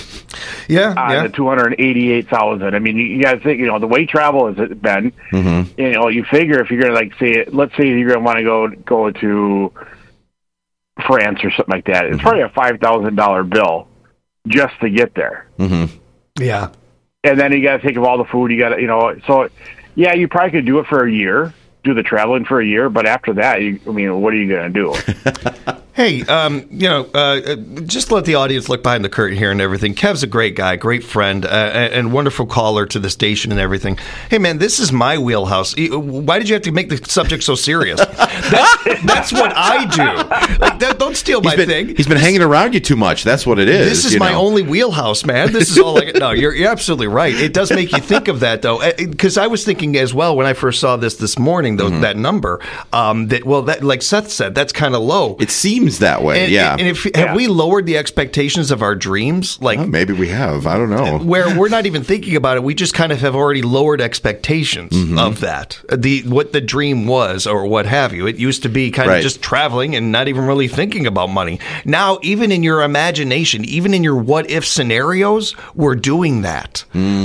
The 288,000. I mean, you guys think, the way travel has been, you figure if you're going to let's say you're going to want to go to France or something like that, it's probably a $5,000 bill just to get there. Yeah. And then you got to think of all the food you got to, so yeah, you probably could do it for a year, do the traveling for a year, but after that, what are you going to do? Hey, just let the audience look behind the curtain here and everything. Kev's a great guy, great friend, and wonderful caller to the station and everything. Hey, man, this is my wheelhouse. Why did you have to make the subject so serious? That's what I do. Like, don't steal my thing. He's been hanging around you too much. That's what it is. This is my only wheelhouse, man. This is all No, you're absolutely right. It does make you think of that, though, because I was thinking as well when I first saw this morning, though, that number, that like Seth said, that's kind of low. It seems that way, And have we lowered the expectations of our dreams? Like maybe we have. I don't know. Where we're not even thinking about it. We just kind of have already lowered expectations of that. What the dream was or what have you. It used to be kind of just traveling and not even really thinking about money. Now, even in your imagination, even in your what if scenarios, we're doing that.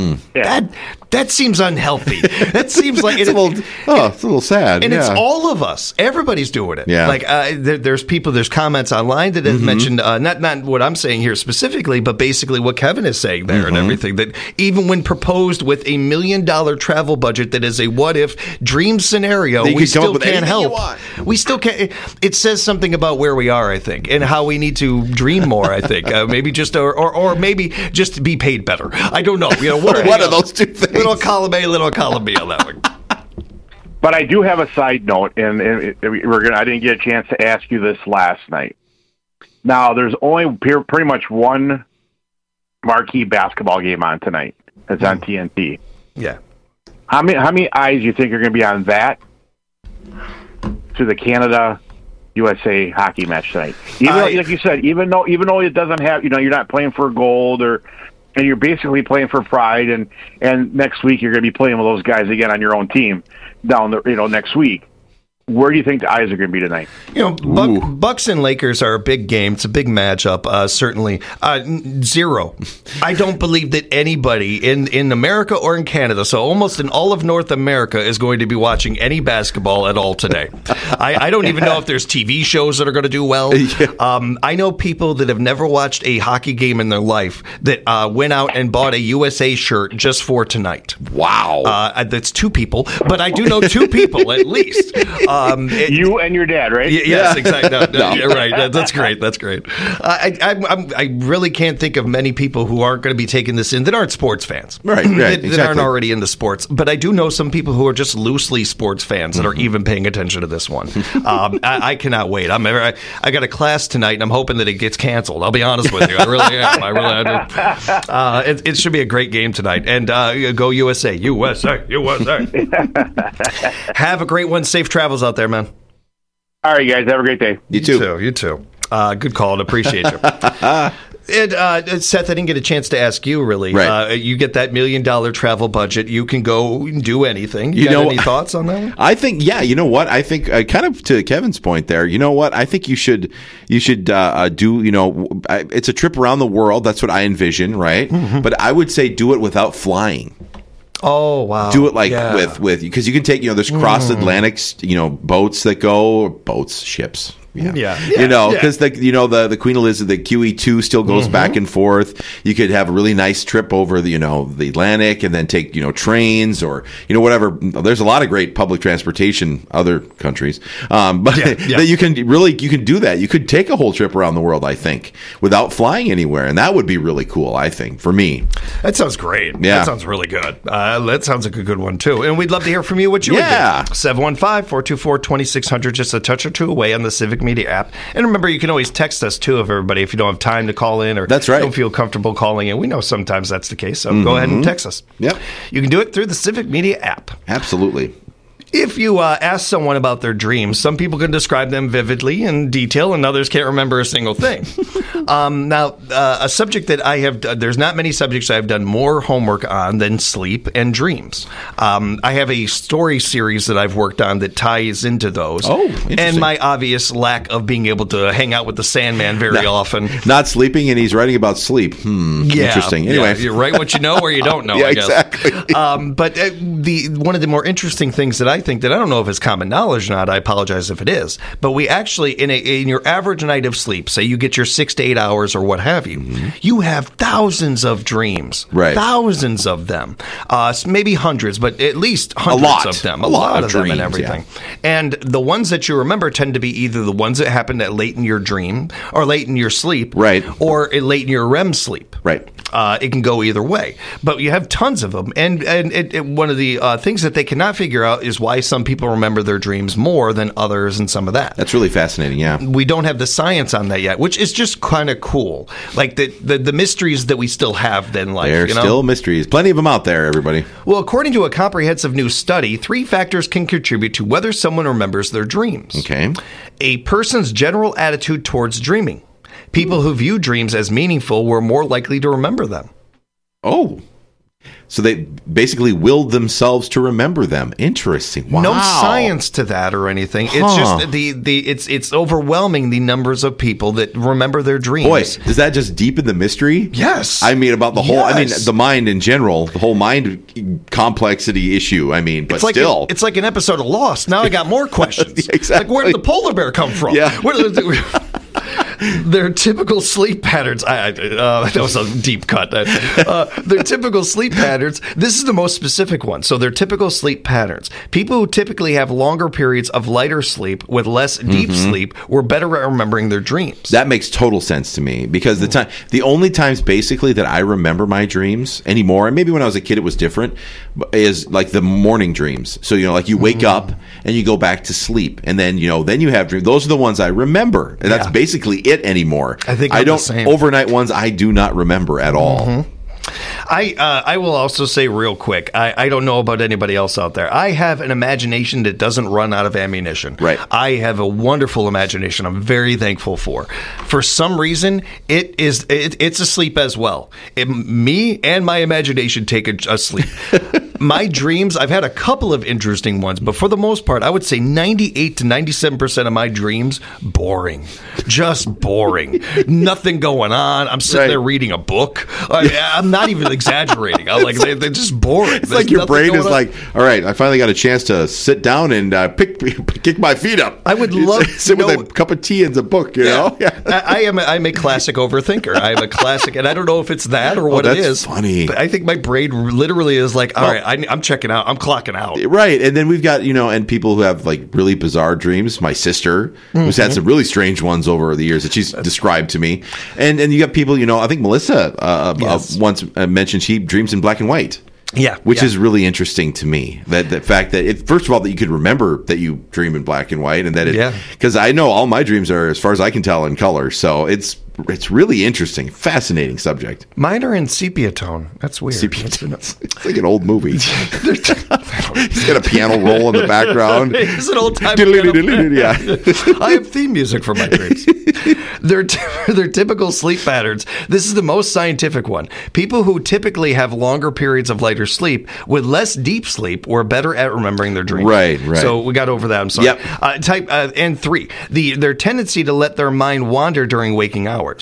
That seems unhealthy. That seems like it's a little sad. And it's all of us. Everybody's doing it. Yeah. Like there's comments online that have mentioned not what I'm saying here specifically, but basically what Kevin is saying there and everything. That even when proposed with $1 million travel budget, that is a what if dream scenario, we still can't help. We still can't. It says something about where we are, I think, and how we need to dream more. I think maybe just or maybe just be paid better. I don't know. What are those two things? Little column A, little column B on that one. But I do have a side note, and I didn't get a chance to ask you this last night. Now, there's only pretty much one marquee basketball game on tonight. It's on TNT. Yeah. How many eyes do you think are going to be on that to the Canada-USA hockey match tonight? Even though, like you said, even though it doesn't have, you're not playing for gold and you're basically playing for pride, and next week you're going to be playing with those guys again on your own team down the next week. Where do you think the eyes are going to be tonight? Bucks and Lakers are a big game. It's a big matchup, certainly. Zero. I don't believe that anybody in America or in Canada, so almost in all of North America, is going to be watching any basketball at all today. I don't even know if there's TV shows that are going to do well. I know people that have never watched a hockey game in their life that went out and bought a USA shirt just for tonight. Wow. That's two people, but I do know two people at least. You and your dad, right? Yes, exactly. No. Right. That's great. I really can't think of many people who aren't going to be taking this in that aren't sports fans. Right. That aren't already into sports. But I do know some people who are just loosely sports fans that are even paying attention to this one. I cannot wait. I got a class tonight, and I'm hoping that it gets canceled. I'll be honest with you. I really am. It should be a great game tonight. And go USA. USA. Have a greite one. Safe travels out there, man. All right, guys. Have a great day. You too. Good call. And appreciate you. And Seth, I didn't get a chance to ask you, really. Right. You get that $1 million travel budget. You can go and do anything. You got any thoughts on that one? I think, you know what? I think, kind of to Kevin's point there, you know what? I think you should do, it's a trip around the world. That's what I envision, right? Mm-hmm. But I would say do it without flying. Oh, wow. Do it with because you can take, there's cross-Atlantic, boats that go, ships. Because the Queen Elizabeth, the QE2 still goes back and forth. You could have a really nice trip over the Atlantic and then take trains or whatever. There's a lot of great public transportation other countries, that you can do that. You could take a whole trip around the world, I think, without flying anywhere, and that would be really cool. I think for me, that sounds great. Yeah, that sounds really good. That sounds like a good one too. And we'd love to hear from you what you would do. 715-424-2600, just a touch or two away on the Civic Media app. And remember, you can always text us too, everybody, if you don't have time to call in or don't feel comfortable calling in. We know sometimes that's the case, so go ahead and text us. Yep. You can do it through the Civic Media app. Absolutely. If you ask someone about their dreams, some people can describe them vividly in detail, and others can't remember a single thing. Now, a subject that I have, there's not many subjects I've done more homework on than sleep and dreams. I have a story series that I've worked on that ties into those. Oh, interesting. And my obvious lack of being able to hang out with the Sandman very often. Not sleeping, and he's writing about sleep. Interesting. Anyway. You write what you know or you don't know, I guess. Exactly. But one of the more interesting things that I think that I don't know if it's common knowledge or not. I apologize if it is. But we actually, in your average night of sleep, say you get your 6 to 8 hours or what have you, you have thousands of dreams. Right. Thousands of them. Maybe hundreds, but at least hundreds of them. A lot of them dreams, and everything. Yeah. And the ones that you remember tend to be either the ones that happened at late in your dream or late in your sleep. Right. Or late in your REM sleep. Right. It can go either way. But you have tons of them. And one of the things that they cannot figure out is why some people remember their dreams more than others and some of that. That's really fascinating, yeah. We don't have the science on that yet, which is just kind of cool. Like the mysteries that we still have in life. They're still mysteries. Plenty of them out there, everybody. Well, according to a comprehensive new study, 3 factors can contribute to whether someone remembers their dreams. Okay. A person's general attitude towards dreaming. People who view dreams as meaningful were more likely to remember them. Oh. So they basically willed themselves to remember them. Interesting. Wow. No science to that or anything. It's just it's overwhelming the numbers of people that remember their dreams. Boy, does that just deepen the mystery? Yes. I mean, about the whole, the mind in general, the whole mind complexity issue. But it's like still. It's like an episode of Lost. Now I got more questions. Exactly. Like, where did the polar bear come from? Yeah. Their typical sleep patterns. That was a deep cut. Their typical sleep patterns. This is the most specific one. So their typical sleep patterns. People who typically have longer periods of lighter sleep with less deep sleep were better at remembering their dreams. That makes total sense to me because the only times basically that I remember my dreams anymore, and maybe when I was a kid it was different, is like the morning dreams. So like you wake up and you go back to sleep, and then then you have dreams. Those are the ones I remember, and that's basically it anymore. I think I don't overnight ones I do not remember at all. I will also say real quick, I don't know about anybody else out there. I have an imagination that doesn't run out of ammunition. Right. I have a wonderful imagination I'm very thankful for. For some reason, it's asleep as well. Me and my imagination take a sleep. My dreams, I've had a couple of interesting ones, but for the most part, I would say 98 to 97% of my dreams, boring. Just boring. Nothing going on. I'm sitting there reading a book. I'm not even exaggerating. I'm like, they're just boring. It's like your brain is like, all right, I finally got a chance to sit down and kick my feet up. I would love to sit with a cup of tea and a book, you know? Yeah. I'm a classic overthinker. I'm a classic, and I don't know if it's that or what it is. That's funny. But I think my brain literally is like, all right, I'm checking out. I'm clocking out. Right. And then we've got, and people who have like really bizarre dreams. My sister, who's had some really strange ones over the years that she's described to me. And you got people, I think Melissa once mentioned she dreams in black and white. Yeah. Which is really interesting to me. That the fact that first of all, that you could remember that you dream in black and white, and that because I know all my dreams are, as far as I can tell, in color. So it's really interesting, fascinating subject. Mine are in sepia tone. That's weird. Sepia tone. It's like an old movie. He's got a piano roll in the background. It's an old time Yeah. I have theme music for my dreams. They're typical sleep patterns. This is the most scientific one. People who typically have longer periods of lighter sleep with less deep sleep were better at remembering their dreams. Right. So we got over that. I'm sorry. Yep. And 3, their tendency to let their mind wander during waking hours.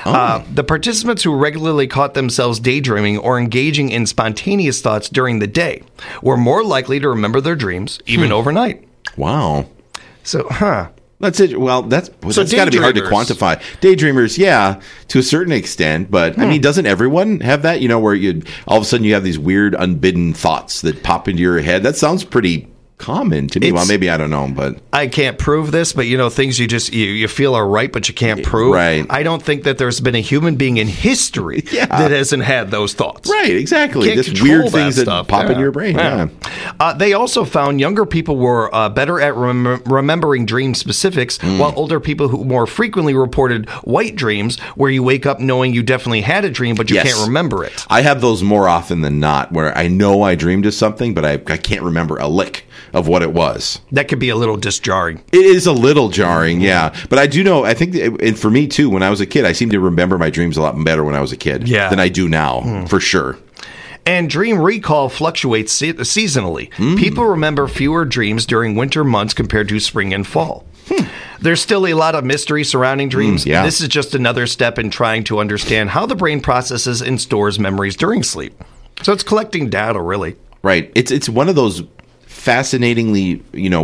The participants who regularly caught themselves daydreaming or engaging in spontaneous thoughts during the day were more likely to remember their dreams, even overnight. Wow. So, That's it. Well, that's got to be hard to quantify. Daydreamers, to a certain extent, but I mean, doesn't everyone have that? Where all of a sudden you have these weird, unbidden thoughts that pop into your head. That sounds pretty common to me. Well, maybe I don't know, but I can't prove this, but things you feel are right, but you can't prove. Right. I don't think that there's been a human being in history that hasn't had those thoughts. Right, exactly. Just weird things that pop in your brain. Yeah. They also found younger people were better at remembering dream specifics, while older people who more frequently reported white dreams, where you wake up knowing you definitely had a dream, but you can't remember it. I have those more often than not, where I know I dreamed of something, but I can't remember a lick of what it was. That could be a little disjarring. It is a little jarring, but I do know, I think, and for me too, when I was a kid, I seem to remember my dreams a lot better when I was a kid than I do now, for sure. And dream recall fluctuates seasonally. People remember fewer dreams during winter months compared to spring and fall. There's still a lot of mystery surrounding dreams. This is just another step in trying to understand how the brain processes and stores memories during sleep. So it's collecting data, really. Right. It's one of those fascinatingly,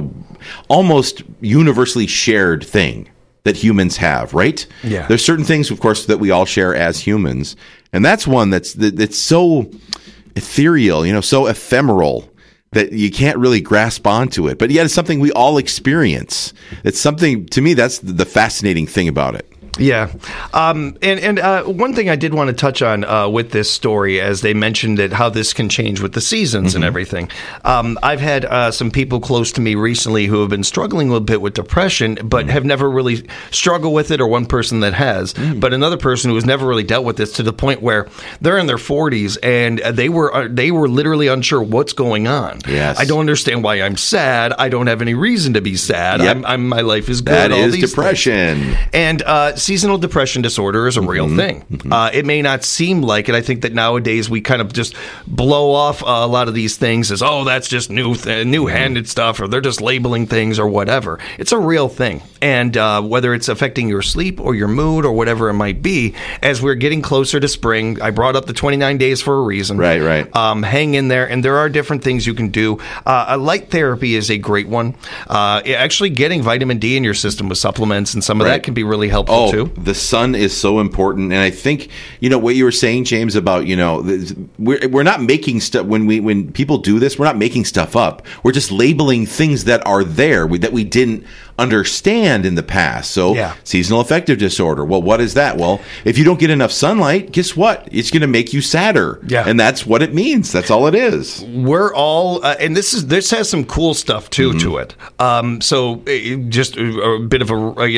almost universally shared thing that humans have, right? Yeah. There's certain things, of course, that we all share as humans, and that's one that's so ethereal, so ephemeral that you can't really grasp onto it. But yet it's something we all experience. It's something, to me, that's the fascinating thing about it. Yeah. And one thing I did want to touch on with this story, as they mentioned that how this can change with the seasons and everything. I've had some people close to me recently who have been struggling a little bit with depression, but have never really struggled with it, or one person that has. But another person who has never really dealt with this, to the point where they're in their 40s and they were literally unsure what's going on. Yes. I don't understand why I'm sad. I don't have any reason to be sad. Yep. My life is good. That all is these depression. Things. And seasonal depression disorder is a real thing. It may not seem like it. I think that nowadays we kind of just blow off a lot of these things as, that's just new-handed stuff, or they're just labeling things or whatever. It's a real thing. And whether it's affecting your sleep or your mood or whatever it might be, as we're getting closer to spring, I brought up the 29 days for a reason. Right. Hang in there. And there are different things you can do. Light therapy is a great one. Actually getting vitamin D in your system with supplements and some of that can be really helpful too. The sun is so important, and I think what you were saying, James, about we're not making stuff when people do this. We're not making stuff up. We're just labeling things that are there that we didn't understand in the past. So Yeah. seasonal affective disorder. Well, what is that? Well, if you don't get enough sunlight, guess what? It's going to make you sadder. Yeah. And that's what it means. That's all it is. We're all, and this has some cool stuff too to it. Just a bit of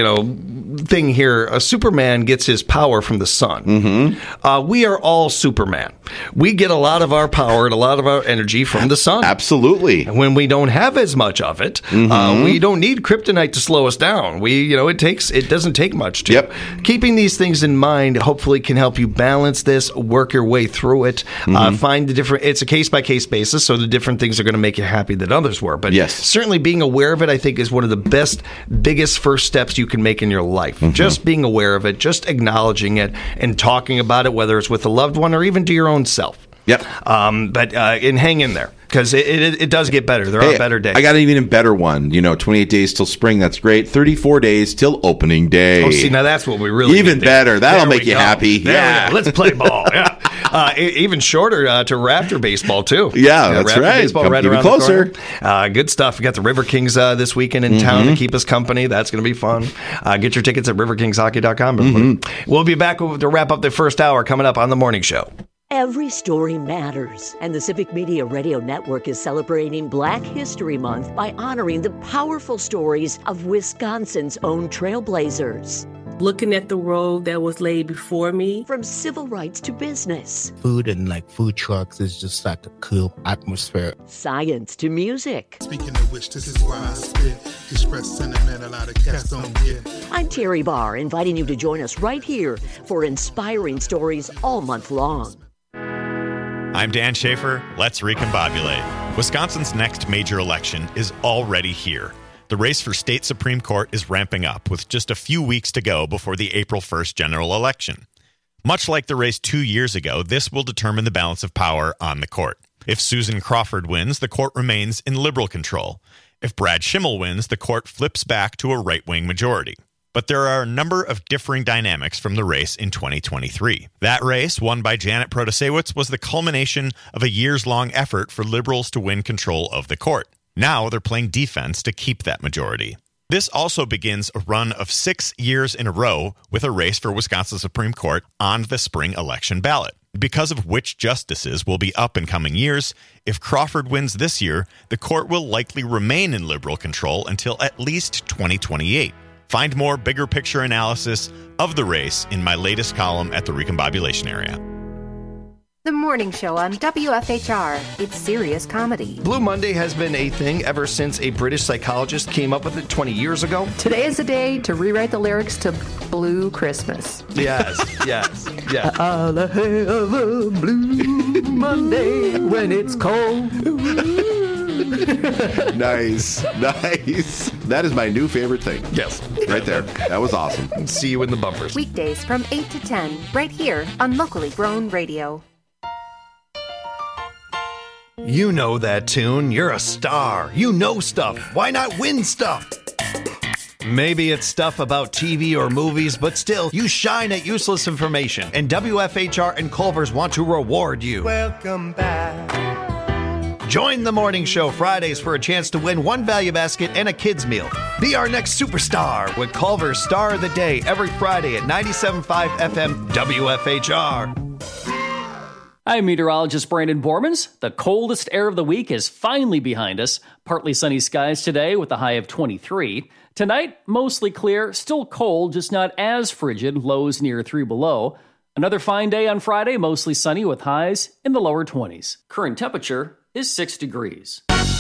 a thing here. Superman gets his power from the sun. We are all Superman. We get a lot of our power and a lot of our energy from the sun. Absolutely. And when we don't have as much of it, we don't need kryptonite to slow us down. It doesn't take much to. Yep. Keeping these things in mind hopefully can help you balance this, work your way through it, find the different. It's a case by case basis, so the different things are going to make you happy that others were. But certainly being aware of it, I think, is one of the biggest first steps you can make in your life. Just being aware of it, just acknowledging it, and talking about it, whether it's with a loved one or even to your own self. Yep. And hang in there, because it does get better. There are better days. I got an even better one. 28 days till spring. That's great. 34 days till opening day. Oh, see, now that's what we really even need. better. That'll make you happy. Yeah. Let's play ball. Yeah. Even shorter to Raptor baseball too. Yeah, that's Raptor right. Baseball Come right even around closer. The corner. Good stuff. We got the River Kings this weekend in town to keep us company. That's going to be fun. Get your tickets at riverkingshockey.com. We'll be back to wrap up the first hour coming up on the morning show. Every story matters, and the Civic Media Radio Network is celebrating Black History Month by honoring the powerful stories of Wisconsin's own trailblazers. Looking at the road that was laid before me. From civil rights to business. Food and food trucks is just like a cool atmosphere. Science to music. Speaking of which, this is why I spit. Express sentiment a lot of cats don't get. I'm Terry Barr, inviting you to join us right here for inspiring stories all month long. I'm Dan Schaefer. Let's recombobulate. Wisconsin's next major election is already here. The race for state Supreme Court is ramping up with just a few weeks to go before the April 1st general election. Much like the race 2 years ago, this will determine the balance of power on the court. If Susan Crawford wins, the court remains in liberal control. If Brad Schimmel wins, the court flips back to a right-wing majority. But there are a number of differing dynamics from the race in 2023. That race, won by Janet Protasewicz, was the culmination of a years-long effort for liberals to win control of the court. Now they're playing defense to keep that majority. This also begins a run of 6 years in a row with a race for Wisconsin Supreme Court on the spring election ballot. Because of which justices will be up in coming years, if Crawford wins this year, the court will likely remain in liberal control until at least 2028. Find more bigger picture analysis of the race in my latest column at the Recombobulation Area. The morning show on WFHR. It's serious comedy. Blue Monday has been a thing ever since a British psychologist came up with it 20 years ago. Today is the day to rewrite the lyrics to Blue Christmas. Yes. I'll have a blue Monday when it's cold. Nice. That is my new favorite thing. Yes. Right there. That was awesome. See you in the bumpers. Weekdays from 8 to 10, right here on Locally Grown Radio. You know that tune. You're a star. You know stuff. Why not win stuff? Maybe it's stuff about TV or movies, but still, you shine at useless information. And WFHR and Culver's want to reward you. Welcome back. Join the morning show Fridays for a chance to win one value basket and a kid's meal. Be our next superstar with Culver's Star of the Day every Friday at 97.5 FM WFHR. I'm meteorologist Brandon Bormans. The coldest air of the week is finally behind us. Partly sunny skies today with a high of 23. Tonight, mostly clear, still cold, just not as frigid, lows near 3 below. Another fine day on Friday, mostly sunny with highs in the lower 20s. Current temperature is 6 degrees.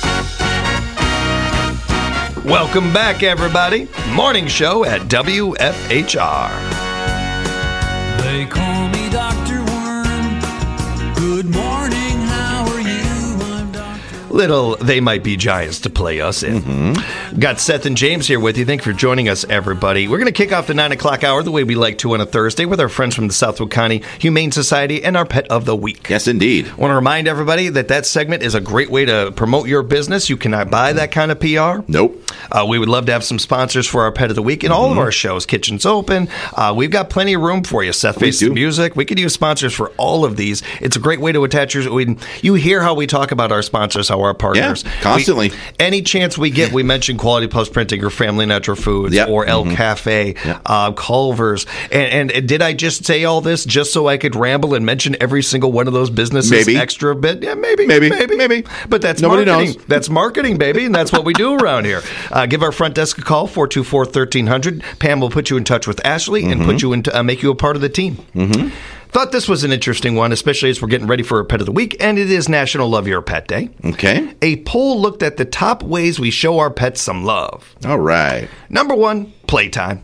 Welcome back, everybody. Morning show at WFHR. They call me Dr. Worm. Good morning, how are you? I'm Dr. Little They Might Be Giants to play us in. Got Seth and James here with you. Thank you for joining us, everybody. We're going to kick off the 9 o'clock hour the way we like to on a Thursday with our friends from the Southwood County Humane Society and our Pet of the Week. Yes, indeed. I want to remind everybody that segment is a great way to promote your business. You cannot buy that kind of PR. Nope. We would love to have some sponsors for our Pet of the Week and all of our shows. Kitchen's open. We've got plenty of room for you. Seth Face the Music. We could use sponsors for all of these. It's a great way to attach your... You hear how we talk about our sponsors, how our partners. Yeah, constantly. Any chance we get, we mention Quality Post Printing or Family Natural Foods or El Cafe, Culver's. And did I just say all this just so I could ramble and mention every single one of those businesses extra bit? Yeah, maybe. But that's Nobody marketing. knows. That's marketing, baby, and that's what we do around here. Give our front desk a call, 424-1300. Pam will put you in touch with Ashley and put you into make you a part of the team. Thought this was an interesting one, especially as we're getting ready for our Pet of the Week, and it is National Love Your Pet Day. Okay. A poll looked at the top ways we show our pets some love. All right. Number 1, playtime.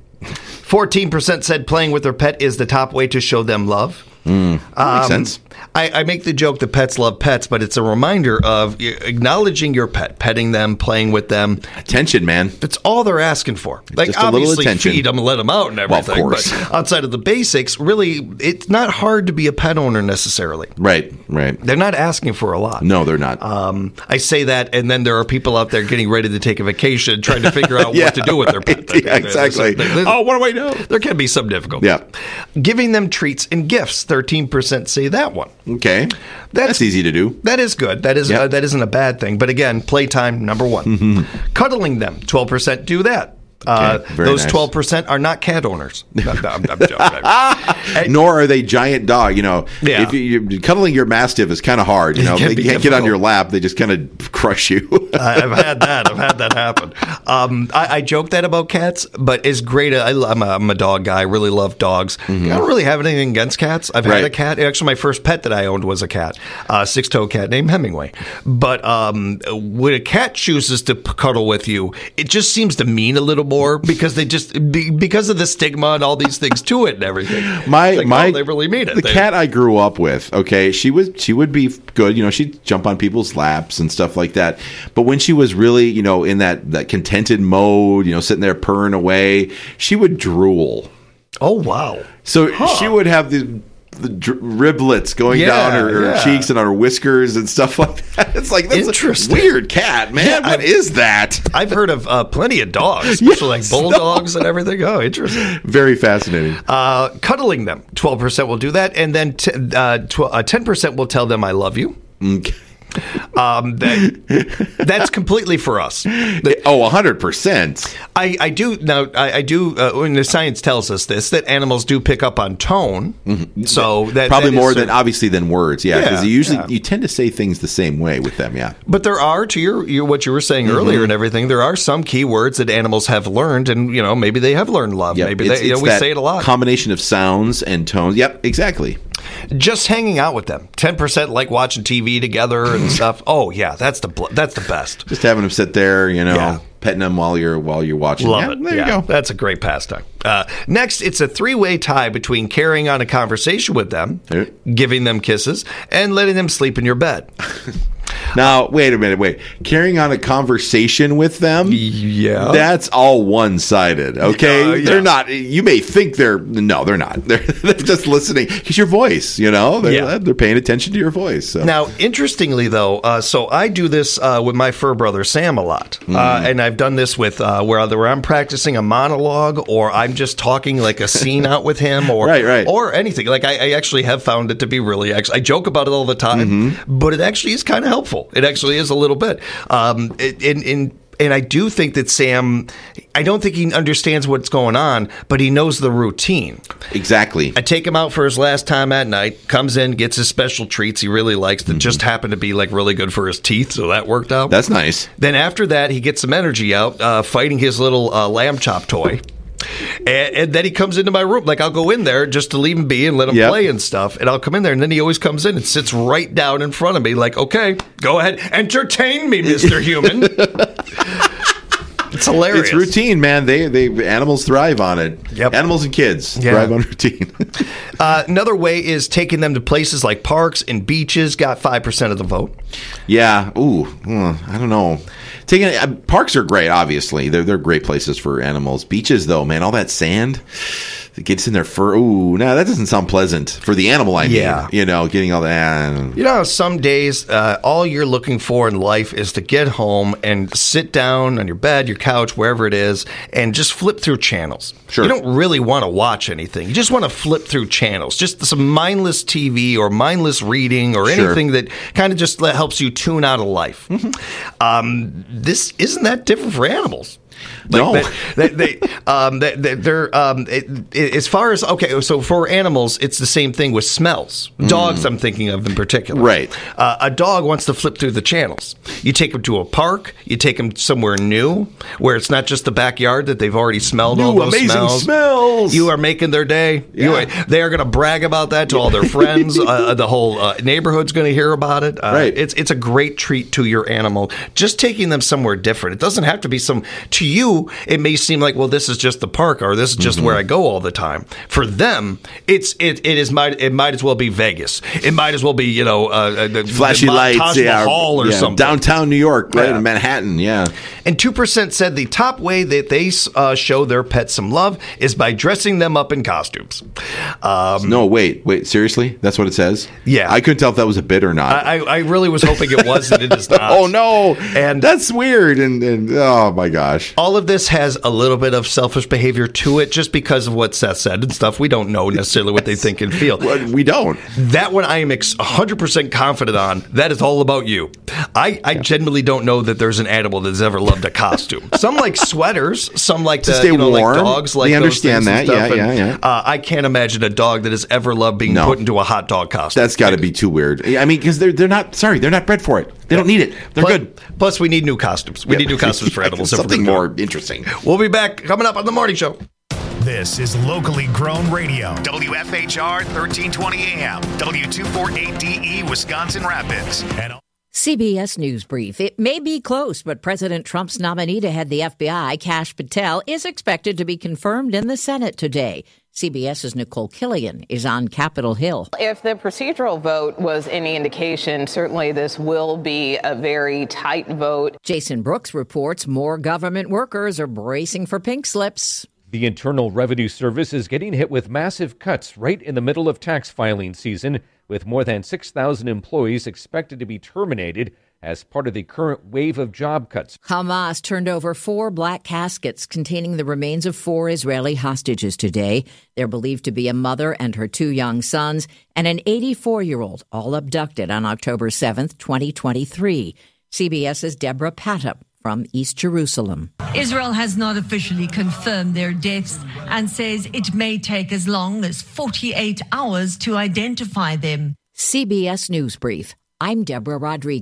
14% said playing with their pet is the top way to show them love. Makes sense. I make the joke that pets love pets, but it's a reminder of acknowledging your pet, petting them, playing with them. Attention, man. That's all they're asking for. Like, just a little obviously, attention. feed them, let them out and everything. Well, of course. But outside of the basics, really, it's not hard to be a pet owner necessarily. Right. They're not asking for a lot. No, they're not. I say that, and then there are people out there getting ready to take a vacation, trying to figure out what to do with their pet. Yeah, exactly. What do I know? There can be some difficulty. Yeah. Giving them treats and gifts. 13% say that one. Okay. That's easy to do. That is good. That is that isn't a bad thing. But again, playtime, number 1. Cuddling them. 12% do that. Those nice. 12% are not cat owners. I'm joking. Nor are they giant dog. If you're cuddling your Mastiff is kind of hard. They can't get on your lap. They just kind of crush you. I've had that happen. I joke that about cats, but it's great. I'm a dog guy. I really love dogs. I don't really have anything against cats. I've had a cat. Actually, my first pet that I owned was a cat, a 6-toed cat named Hemingway. But when a cat chooses to cuddle with you, it just seems to mean a little more because because of the stigma and all these things to it and everything. They really mean it. The cat I grew up with, okay, she would be good. She'd jump on people's laps and stuff like that. But when she was really, in that contented mode, sitting there purring away, she would drool. Oh, wow. So she would have the riblets going down her cheeks and on her whiskers and stuff like that. It's like, that's a weird cat, man. What is that? I've heard of plenty of dogs, especially like bulldogs and everything. Oh, interesting. Very fascinating. Cuddling them. 12% will do that. And then 10% will tell them I love you. Okay. That's completely for us. 100%. I do now. I do. When the science tells us this, that animals do pick up on tone. So that probably more than obviously than words. Yeah, because you tend to say things the same way with them. Yeah, but there are to what you were saying earlier and everything. There are some key words that animals have learned, and maybe they have learned love. Yep. Maybe we say it a lot. Combination of sounds and tones. Yep, exactly. Just hanging out with them. 10% like watching TV together and stuff. Oh yeah, that's the best. Just having them sit there, petting them while you're watching. Love it. There you go. That's a great pastime. Next, it's a 3-way tie between carrying on a conversation with them, giving them kisses, and letting them sleep in your bed. Now, wait a minute. Carrying on a conversation with them? Yeah. That's all one-sided, okay? They're not. You may think they're not. They're just listening. It's your voice, They're paying attention to your voice. So. Now, interestingly, though, so I do this with my fur brother, Sam, a lot. And I've done this with where I'm practicing a monologue or I'm just talking like a scene out with him or or anything. Like I actually have found it to be really I joke about it all the time, but it actually is kind of helpful. It actually is a little bit. And I do think that Sam, I don't think he understands what's going on, but he knows the routine. Exactly. I take him out for his last time at night, comes in, gets his special treats he really likes that just happen to be like really good for his teeth, so that worked out. That's nice. Then after that, he gets some energy out fighting his little lamb chop toy. And then he comes into my room. Like, I'll go in there just to leave him be and let him play and stuff. And I'll come in there, and then he always comes in and sits right down in front of me like, okay, go ahead. Entertain me, Mr. Human. It's hilarious. It's routine, man. They animals thrive on it. Yep. Animals and kids thrive on routine. Another way is taking them to places like parks and beaches. Got 5% of the vote. Yeah. Ooh. I don't know. Parks are great. Obviously, they're great places for animals. Beaches, though, man, all that sand. gets in their fur. Ooh, no, that doesn't sound pleasant for the animal. I mean, getting all that. You know, some days all you're looking for in life is to get home and sit down on your bed, your couch, wherever it is, and just flip through channels. Sure. You don't really want to watch anything. You just want to flip through channels, just some mindless TV or mindless reading or anything that kind of just helps you tune out of life. This isn't that different for animals. No. They're as far as so for animals, it's the same thing with smells. Dogs, I'm thinking of in particular. Right. A dog wants to flip through the channels. You take them to a park. You take them somewhere new, where it's not just the backyard that they've already smelled all those amazing smells. You are making their day. Yeah. They are going to brag about that to all their friends. The whole neighborhood's going to hear about it. Right. It's a great treat to your animal. Just taking them somewhere different. It doesn't have to be to you, it may seem like, well, this is just the park or this is just where I go all the time. For them, it might as well be Vegas. It might as well be flashy lights, Taj Mahal or something. Downtown New York, right in Manhattan, And 2% said the top way that they show their pets some love is by dressing them up in costumes. No, wait, seriously? That's what it says? Yeah, I couldn't tell if that was a bit or not. I really was hoping it was, and it is not. Oh no, and that's weird. And oh my gosh, all of this has a little bit of selfish behavior to it, just because of what Seth said and stuff. We don't know necessarily what they think and feel. We don't. That one I am 100% confident on. That is all about you. I genuinely don't know that there's an animal that's ever loved a costume. Some like sweaters. Some like to stay warm. Like dogs. Like they understand that. Yeah. I can't imagine a dog that has ever loved being put into a hot dog costume. That's got to be too weird. I mean, because they're not bred for it. They don't need it. They're good. Plus, we need new costumes. We need new costumes for animals. Something more interesting. We'll be back coming up on the morning show. This is locally grown radio. WFHR 1320 AM, W248DE, Wisconsin Rapids. And CBS News Brief. It may be close, but President Trump's nominee to head the FBI, Kash Patel, is expected to be confirmed in the Senate today. CBS's Nicole Killian is on Capitol Hill. If the procedural vote was any indication, certainly this will be a very tight vote. Jason Brooks reports more government workers are bracing for pink slips. The Internal Revenue Service is getting hit with massive cuts right in the middle of tax filing season, with more than 6,000 employees expected to be terminated as part of the current wave of job cuts. Hamas turned over 4 black caskets containing the remains of 4 Israeli hostages today. They're believed to be a mother and her 2 young sons and an 84-year-old, all abducted on October 7th, 2023. CBS's Deborah Patta from East Jerusalem. Israel has not officially confirmed their deaths and says it may take as long as 48 hours to identify them. CBS News Brief. I'm Deborah Rodriguez.